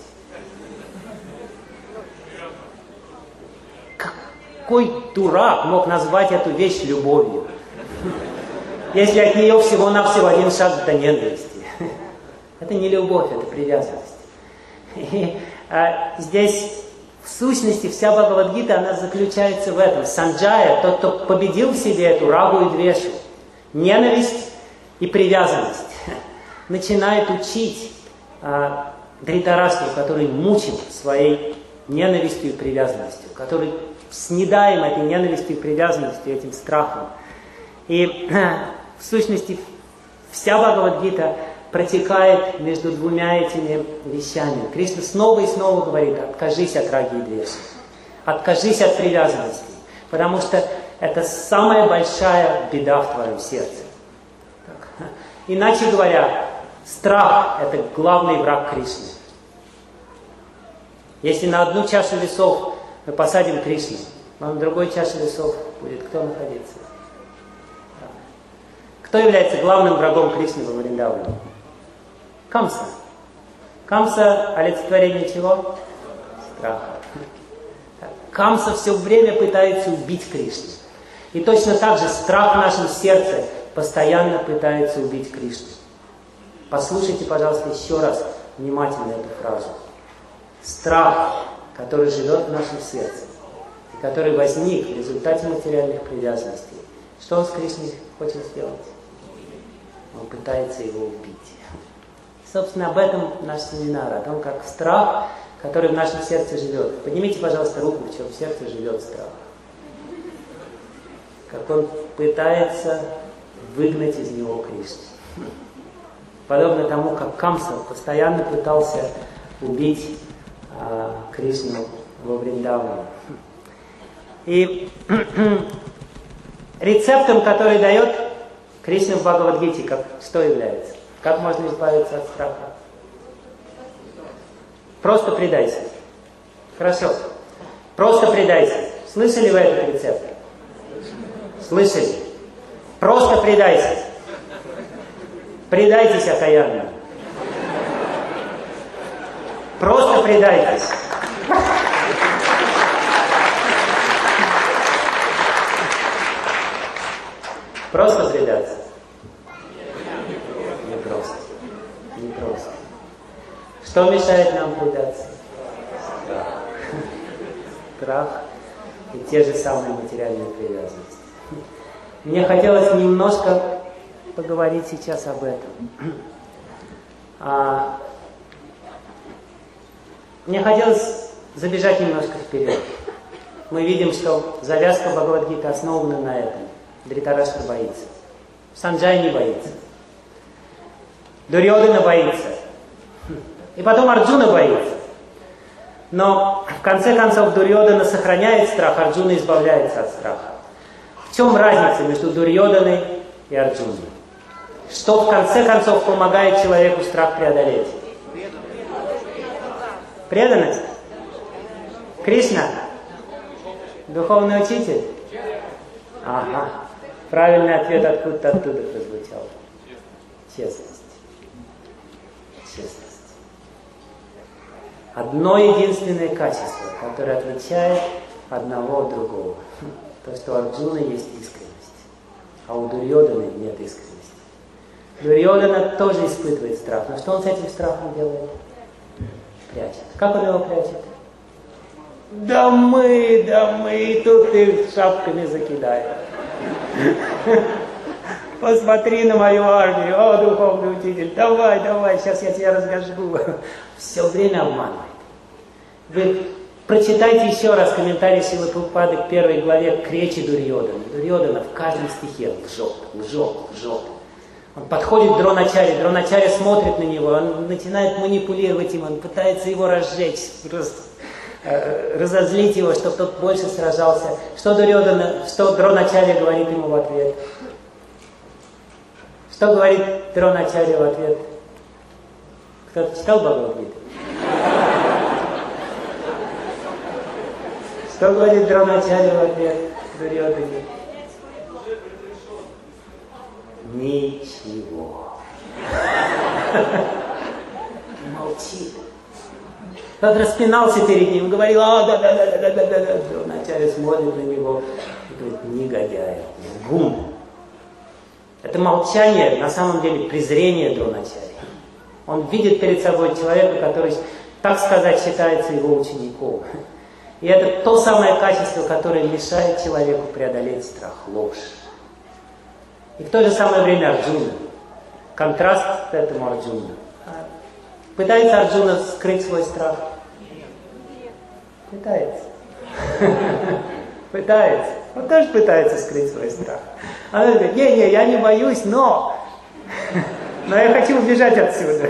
Какой дурак мог назвать эту вещь любовью, если от нее всего-навсего один шаг до ненависти? Это не любовь, это привязанность. И а, здесь в сущности вся Бхагавад-гита, она заключается в этом. Санджая, тот, кто победил в себе эту рагу и двешу, ненависть и привязанность, начинает учить а, Дритарашту, который мучим своей ненавистью и привязанностью, который снедаем этой ненавистью и привязанностью, этим страхом, И в сущности вся Бхагавад-гита протекает между двумя этими вещами. Кришна снова и снова говорит: откажись от раги и двеши, откажись от привязанности, потому что это самая большая беда в твоем сердце. Так. Иначе говоря, страх – это главный враг Кришны. Если на одну чашу весов мы посадим Кришну, но на другой чаше весов будет кто находиться? Кто является главным врагом Кришны во Вриндаване? Камса. Камса – олицетворение чего? Страха. Камса все время пытается убить Кришну. И точно так же страх в нашем сердце постоянно пытается убить Кришну. Послушайте, пожалуйста, еще раз внимательно эту фразу. Страх, который живет в нашем сердце, и который возник в результате материальных привязанностей, что он с Кришной хочет сделать? Он пытается его убить. Собственно, об этом наш семинар, о том, как страх, который в нашем сердце живет. Поднимите, пожалуйста, руку, в чем в сердце живет страх. Как он пытается выгнать из него Кришну. Подобно тому, как Камса постоянно пытался убить а, Кришну во Вриндаване. И рецептом, который дает Кришна в Бхагавад-гите, как, что является? Как можно избавиться от страха? Просто предайся. Хорошо. Просто предайся. Слышали вы этот рецепт? Слышали? Просто предайся. Предайтесь окаянно. Просто предайтесь. Просто предаться. Не просто. Не просто. Что мешает нам предаться? Страх. Страх и те же самые материальные привязанности. Мне хотелось немножко поговорить сейчас об этом. А, мне хотелось забежать немножко вперед. Мы видим, что завязка Бхагавад-гиты основана на этом. Дритараштра боится. Санджай не боится. Дурьодана боится. И потом Арджуна боится. Но в конце концов Дурьодана сохраняет страх, Арджуна избавляется от страха. В чем разница между Дурьоданой и Арджуной? Что в конце концов помогает человеку страх преодолеть? Преданность? Кришна? Духовный учитель? Ага. Правильный ответ откуда-то оттуда прозвучал. Честность. Честность. Одно единственное качество, которое отличает одного от другого. То, что у Арджуны есть искренность, а у Дурьоданы нет искренности. Дурьодана тоже испытывает страх, но что он с этим страхом делает? Прячет. Как он его прячет? Да мы, да мы, тут их шапками закидаем. Посмотри на мою армию, о, духовный учитель, давай, давай, сейчас я тебя разгожу. Все время обманывает. Вы прочитайте еще раз комментарий Шрилы Прабхупады к первой главе к речи Дурьодана. Дурьодана в каждом стихе лжет, лжет, лжет. Он подходит к Дроначаре, Дроначаря смотрит на него, он начинает манипулировать им, он пытается его разжечь, раз, э, разозлить его, чтобы тот больше сражался. Что Дурьодана, что Дроначаря говорит ему в ответ? Что говорит Дроначаря в ответ? Кто-то читал Бхагавад-гиту? Что говорит Дроначаря в ответ Дурьодане? Ничего. Молчит. Тот распинался перед ним, говорил, а, да, да, да, да, да, да, да. Дроначаря смотрит на него и говорит, негодяй, гум. Это молчание, на самом деле, презрение Дроначаря. Он видит перед собой человека, который, так сказать, считается его учеником. И это то самое качество, которое мешает человеку преодолеть страх, ложь. И в то же самое время Арджуна. Контраст к этому Арджуна. Пытается Арджуна скрыть свой страх? Пытается. Пытается. Он тоже пытается скрыть свой страх. Она говорит, не-не, я не боюсь, но... Но я хочу убежать отсюда.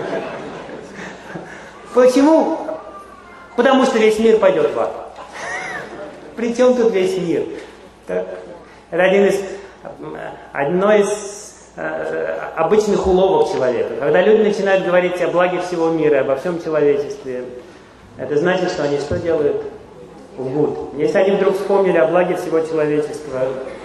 Почему? Потому что весь мир пойдет в ад. При чем тут весь мир? Так? Это один из, одно из э, обычных уловок человека. Когда люди начинают говорить о благе всего мира, обо всем человечестве, это значит, что они что делают? Лгут. Если они вдруг вспомнили о благе всего человечества,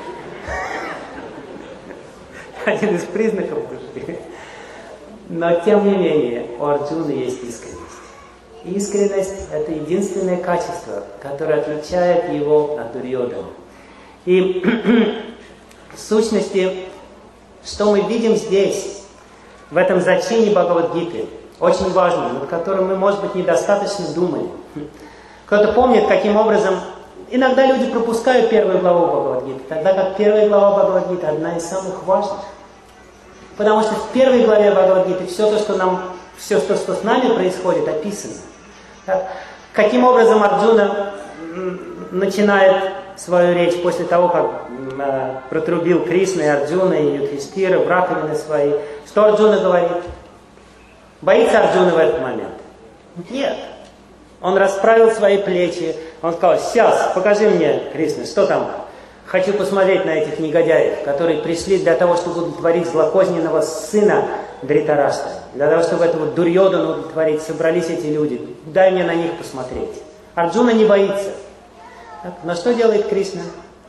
один из признаков души. Но тем не менее, у Арджуны есть искренность. Искренность – это единственное качество, которое отличает его от Дурьодана. И в сущности, что мы видим здесь, в этом зачине Бхагавад-гиты, очень важно, над которым мы, может быть, недостаточно думали. Кто-то помнит, каким образом иногда люди пропускают первую главу Бхагавад-гиты, тогда как первая глава Бхагавад-гиты одна из самых важных. Потому что в первой главе Бхагавад-гиты все то, что нам, все, что, что с нами происходит, описано. Так? Каким образом Арджуна начинает свою речь после того, как э, протрубил Кришна и Арджуна и Юдхиштира в раковины свои. Что Арджуна говорит? Боится Арджуна в этот момент? Нет. Он расправил свои плечи. Он сказал, сейчас, покажи мне, Кришна, что там? Хочу посмотреть на этих негодяев, которые пришли для того, чтобы удовлетворить злокозненного сына Дритараштра. Для того, чтобы этого Дурьодана удовлетворить, собрались эти люди. Дай мне на них посмотреть. Арджуна не боится. Так, но что делает Кришна?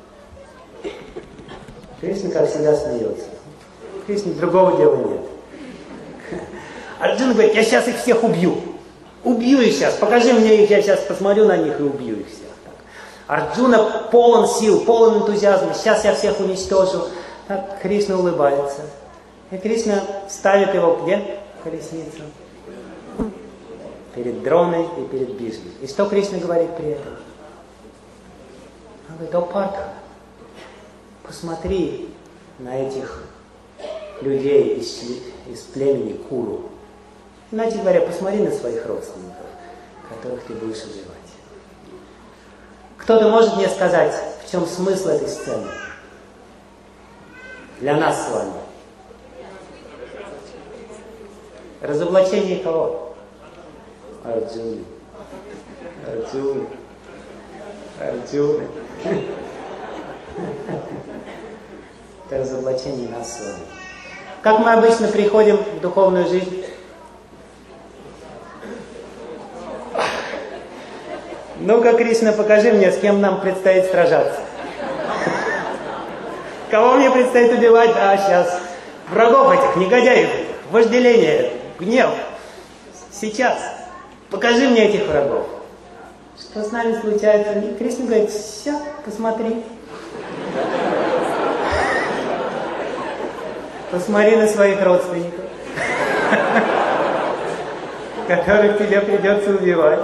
Кришна, как всегда, смеется. Кришне другого дела нет. Арджуна говорит, я сейчас их всех убью. Убью их сейчас. Покажи мне их, я сейчас посмотрю на них и убью их всех. Арджуна полон сил, полон энтузиазма. Сейчас я всех уничтожу. Так Кришна улыбается. И Кришна ставит его где? Колесницу. Перед Дроной и перед Бижной. И что Кришна говорит при этом? Он говорит, о Партха, посмотри на этих людей из, из племени Куру. Иначе говоря, посмотри на своих родственников, которых ты будешь убивать. Кто-то может мне сказать, в чем смысл этой сцены? Для нас с вами. Разоблачение кого? Арджуны. Арджуны. Арджуны. Это разоблачение нас с вами. Как мы обычно приходим в духовную жизнь? Ну-ка, Кришна, покажи мне, с кем нам предстоит сражаться. Кого мне предстоит убивать? А, сейчас. Врагов этих, негодяев, вожделение, гнев. Сейчас. Покажи мне этих врагов. Что с нами случается? И Кришна говорит, все, посмотри. Посмотри на своих родственников, которых тебе придется убивать.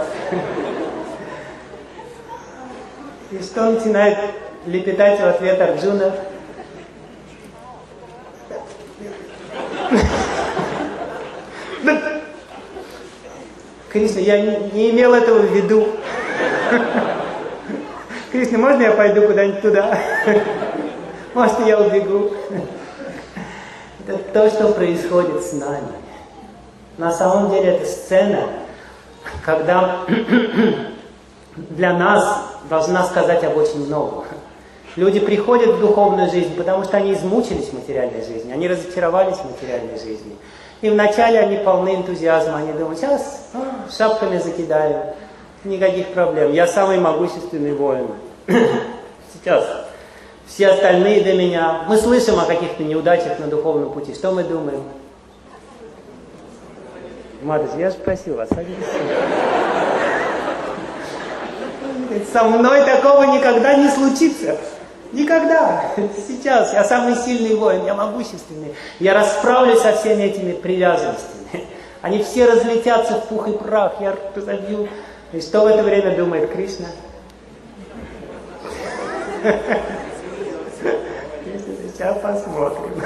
И что начинает лепетать в ответ Арджуна? Кришна, я не, не имел этого в виду. Кришна, можно я пойду куда-нибудь туда? Может, я убегу? Это то, что происходит с нами. На самом деле, это сцена, когда для нас должна сказать об очень многом. Люди приходят в духовную жизнь, потому что они измучились в материальной жизни, они разочаровались в материальной жизни. И вначале они полны энтузиазма, они думают, сейчас а, шапками закидаю, никаких проблем, я самый могущественный воин. Сейчас все остальные до меня. Мы слышим о каких-то неудачах на духовном пути, что мы думаем? Матушка, я же просил вас, садитесь. Со мной такого никогда не случится. Никогда. Сейчас я самый сильный воин, я могущественный. Я расправлюсь со всеми этими привязанностями. Они все разлетятся в пух и прах, я разобью. И что в это время думает Кришна? Сейчас посмотрим.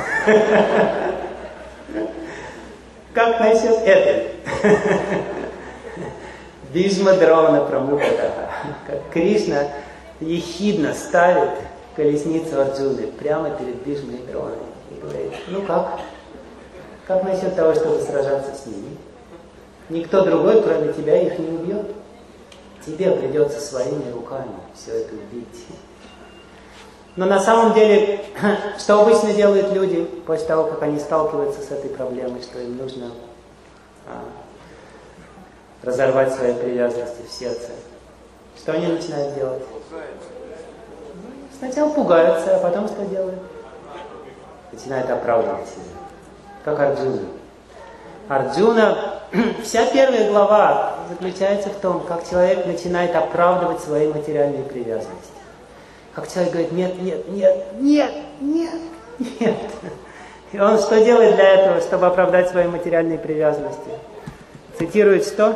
Как насчет этой? Бижма Дрона Прамукатаха. Как Кришна ехидно ставит колесницу Арджуны прямо перед Бхишмой и Дроной и говорит: ну как? Как насчет того, чтобы сражаться с ними? Никто другой, кроме тебя, их не убьет. Тебе придется своими руками все это убить. Но на самом деле, что обычно делают люди после того, как они сталкиваются с этой проблемой, что им нужно а, разорвать свои привязанности в сердце? Что они начинают делать? Сначала пугаются, а потом что делают? Начинают оправдывать себя. Как Арджуна. Арджуна, вся первая глава заключается в том, как человек начинает оправдывать свои материальные привязанности. Как человек говорит: нет, нет, нет, нет, нет, нет. И он что делает для этого, чтобы оправдать свои материальные привязанности? Цитирует что?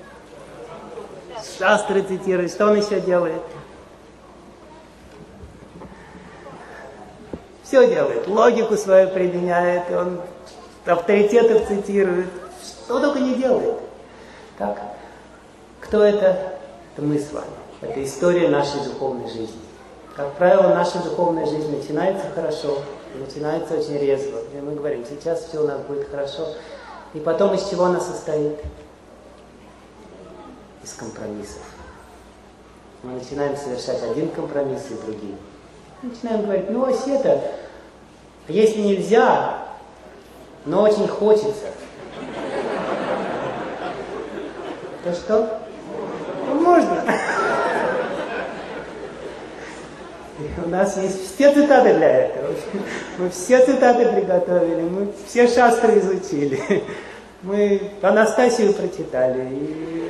Шастры цитирует. Что он еще делает? Все делает. Логику свою применяет, он авторитетов цитирует. Что только не делает. Так, кто это? Это мы с вами. Это история нашей духовной жизни. Как правило, наша духовная жизнь начинается хорошо, начинается очень резво. И мы говорим: сейчас все у нас будет хорошо. И потом из чего она состоит? Из компромиссов. Мы начинаем совершать один компромисс и другие. Мы начинаем говорить: ну вообще-то, если нельзя, но очень хочется, то что? Ну, можно. У нас есть все цитаты для этого. Мы все цитаты приготовили, мы все шастры изучили. Мы Анастасию прочитали, и,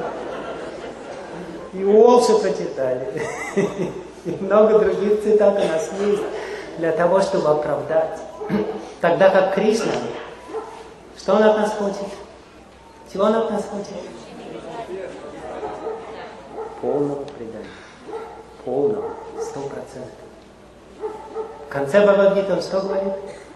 и Уолша прочитали. И много других цитат у нас есть для того, чтобы оправдать. Тогда как Кришна, что он от нас хочет? Чего он от нас хочет? Полного предания. Полного. Сто процентов. В конце Бхагавад-гиты он что говорит?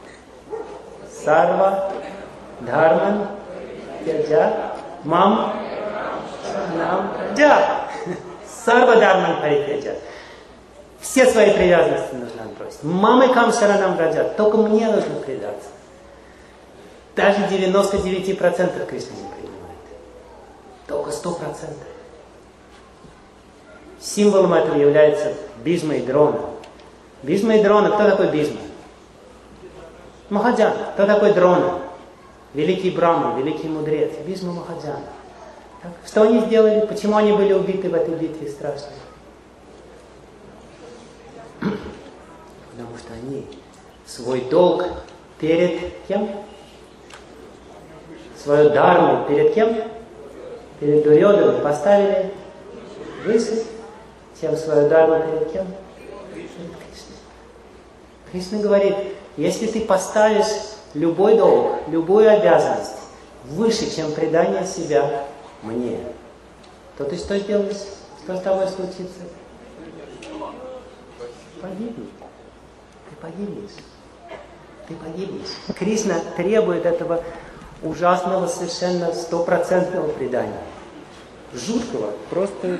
Сарва Дхарман Тяджа Мам Нам Джа. Сарва Дхарман Паритяджа. Все свои привязанности нужно отбросить. Мамы Кам Шаранам Раджа. Только мне нужно предаться. Даже девяносто девять процентов Кришна не принимает. Только сто процентов. Символом этого является Бхишма и Дрона. Бхишма и Дрона. Кто такой Бхишма? Махаджан. Кто такой Дрона? Великий Брахма, великий мудрец. Бхишма Махаджан. Так, что они сделали? Почему они были убиты в этой битве страшной? Потому что они свой долг перед кем? Свою дхарму перед кем? Перед Дурьодханой поставили выше, чем свою дхарму перед кем? Перед Кришной. Кришна говорит: если ты поставишь любой долг, любую обязанность выше, чем предание себя мне, то ты что сделаешь? Что с тобой случится? Погибнешь. Ты погибнешь. Ты погибнешь. Кришна требует этого ужасного, совершенно стопроцентного предания. Жуткого, просто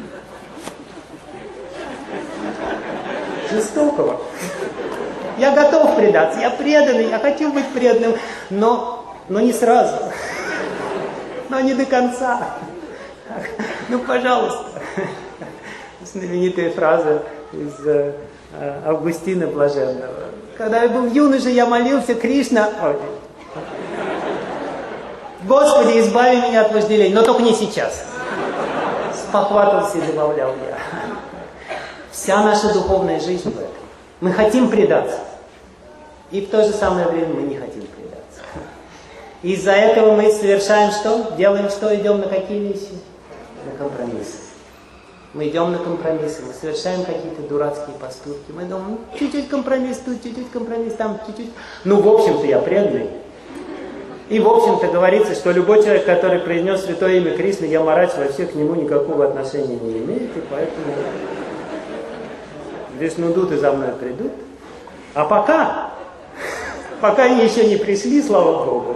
жестокого. Я готов предаться, я преданный, я хочу быть преданным, но, но не сразу. Но не до конца. Ну, пожалуйста. Знаменитая фраза из э, Августина Блаженного. Когда я был юношей, я молился: Кришна, ой, Господи, избави меня от вожделения, но только не сейчас. Спохватывался и добавлял я. Вся наша духовная жизнь в этом. Мы хотим предаться. И в то же самое время мы не хотим предаться. Из-за этого мы совершаем что? Делаем что? Идем на какие вещи? На компромиссы. Мы идем на компромиссы, мы совершаем какие-то дурацкие поступки. Мы думаем: ну, чуть-чуть компромисс тут, чуть-чуть компромисс там, чуть-чуть. Ну, в общем-то, я преданный. И, в общем-то, говорится, что любой человек, который произнес святое имя Кришны, Ямарадж, вообще к нему никакого отношения не имеет, и поэтому Вишнудуты за мной придут. А пока, пока они еще не пришли, слава Богу,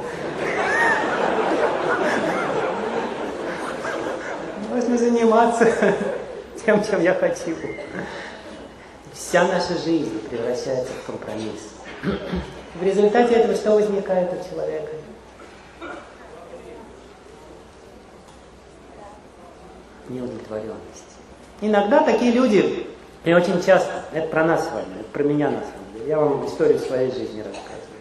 можно заниматься тем, чем я хочу. Вся наша жизнь превращается в компромисс. В результате этого что возникает у человека? Неудовлетворенность. Иногда такие люди, и очень часто, это про нас с вами, это про меня на самом деле, я вам историю своей жизни рассказываю.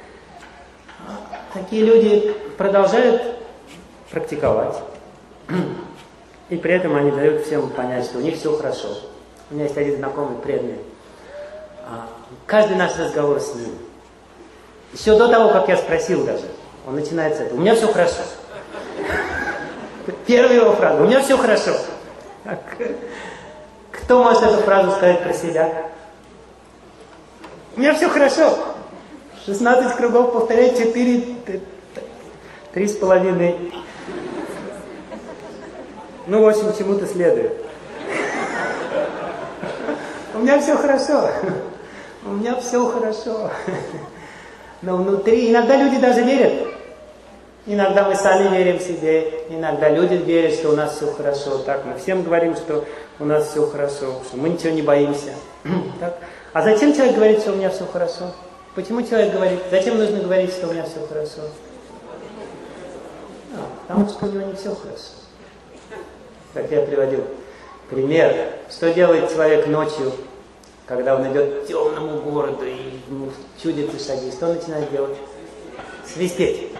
Такие люди продолжают практиковать, и при этом они дают всем понять, что у них все хорошо. У меня есть один знакомый преданный. Каждый наш разговор с ним, еще до того, как я спросил даже, он начинает с этого: у меня все хорошо. Первая его фраза: у меня все хорошо. Кто может эту фразу сказать про себя? У меня все хорошо. шестнадцать кругов повторять, четыре, три с половиной. Ну, в общем, чему-то следует. У меня все хорошо. У меня все хорошо. Но внутри иногда люди даже верят. Иногда мы сами верим себе, иногда люди верят, что у нас все хорошо. Так, мы всем говорим, что у нас все хорошо, что мы ничего не боимся. Так? А зачем человек говорит, что у меня все хорошо? Почему человек говорит? Зачем нужно говорить, что у меня все хорошо? А, потому что у него не все хорошо. Как я приводил пример. Что делает человек ночью, когда он идет к темному городу и ему чудятся шаги? Что он начинает делать? Свистеть.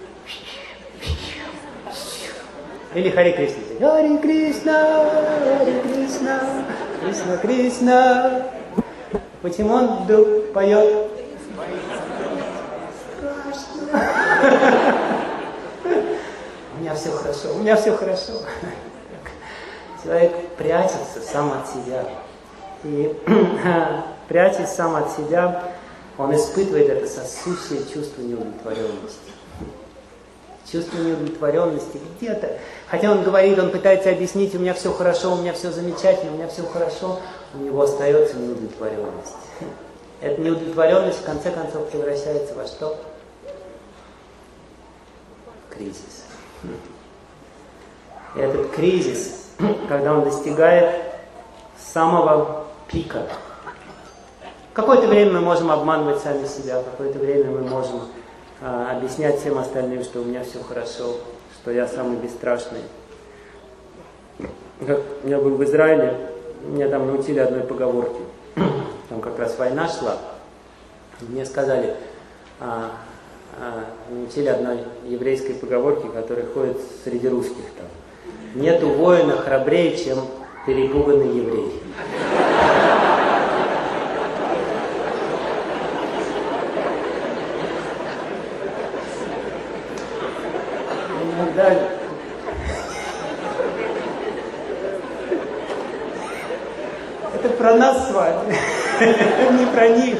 Или Хари Кришна. Хари Кришна, Хари Кришна, Кришна Кришна. Почему он вдруг поет? Страшно. У меня все хорошо, у меня все хорошо. Человек прячется сам от себя. И прячась сам от себя, он испытывает это сосущее чувство неудовлетворенности. Чувство неудовлетворенности где-то. Хотя он говорит, он пытается объяснить: у меня все хорошо, у меня все замечательно, у меня все хорошо. У него остается неудовлетворенность. Эта неудовлетворенность в конце концов превращается во что? В кризис. И этот кризис, когда он достигает самого пика. Какое-то время мы можем обманывать сами себя, какое-то время мы можем а, объяснять всем остальным, что у меня все хорошо, что я самый бесстрашный. Как я был в Израиле, меня там научили одной поговорке. Там как раз война шла. Мне сказали, а, а, научили одной еврейской поговорке, которая ходит среди русских там. Нету воина храбрее, чем перепуганный еврей. Иногда это про нас с вами, не про них.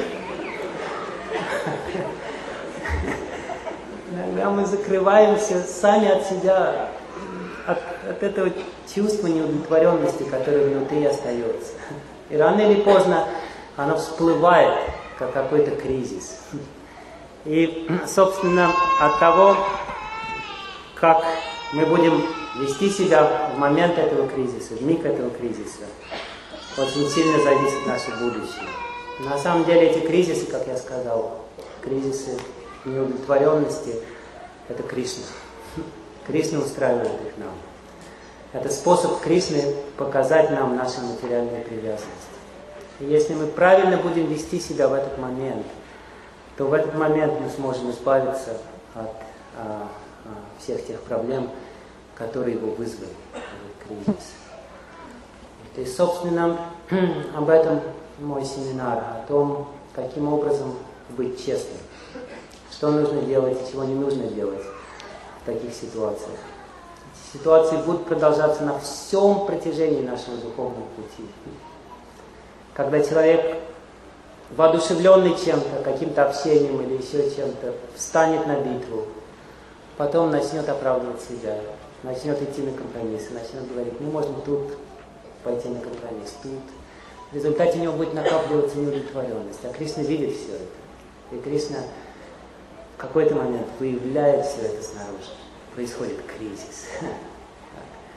Иногда мы закрываемся сами от себя, от, от этого чувства неудовлетворенности, которое внутри остается. И рано или поздно оно всплывает, как какой-то кризис. И, собственно, от того, как мы будем вести себя в момент этого кризиса, в миг этого кризиса, очень сильно зависит наше будущее. На самом деле эти кризисы, как я сказал, кризисы неудовлетворенности, это Кришна. Кришна устраивает их нам. Это способ Кришны показать нам наши материальные привязанности. И если мы правильно будем вести себя в этот момент, то в этот момент мы сможем избавиться от а, а, всех тех проблем, которые его вызвали, этот кризис. И, собственно, об этом мой семинар, о том, каким образом быть честным, что нужно делать и чего не нужно делать в таких ситуациях. Эти ситуации будут продолжаться на всем протяжении нашего духовного пути. Когда человек, воодушевленный чем-то, каким-то общением или еще чем-то, встанет на битву, потом начнет оправдывать себя, начнет идти на компромиссы, начнет говорить: мы можем тут пойти на компромисс, тут. В результате у него будет накапливаться неудовлетворенность. А Кришна видит все это. И Кришна в какой-то момент выявляет все это снаружи. Происходит кризис.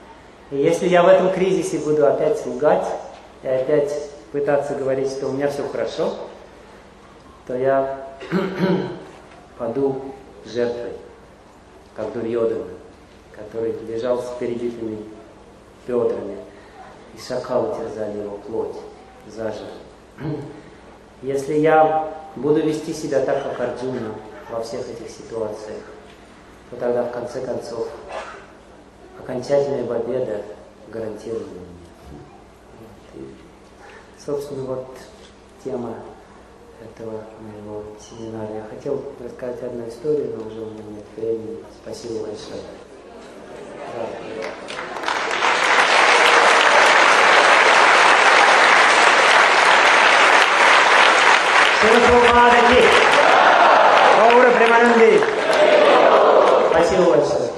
И если я в этом кризисе буду опять лгать и опять пытаться говорить, что у меня все хорошо, то я паду жертвой, как Дурьодана, который лежал с перебитыми бедрами, и шакалы терзали его плоть заживо. Если я буду вести себя так, как Арджуна во всех этих ситуациях, то тогда в конце концов окончательная победа гарантирована мне. И, собственно, вот тема этого моего семинара. Я хотел рассказать одну историю, но уже у меня нет времени. Спасибо большое. Спасибо большое.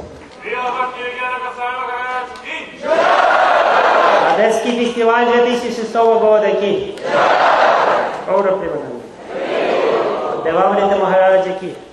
Одесский фестиваль две тысячи шестого года. Ки. Гаура Примананди. Девамрита Махараджа Ки.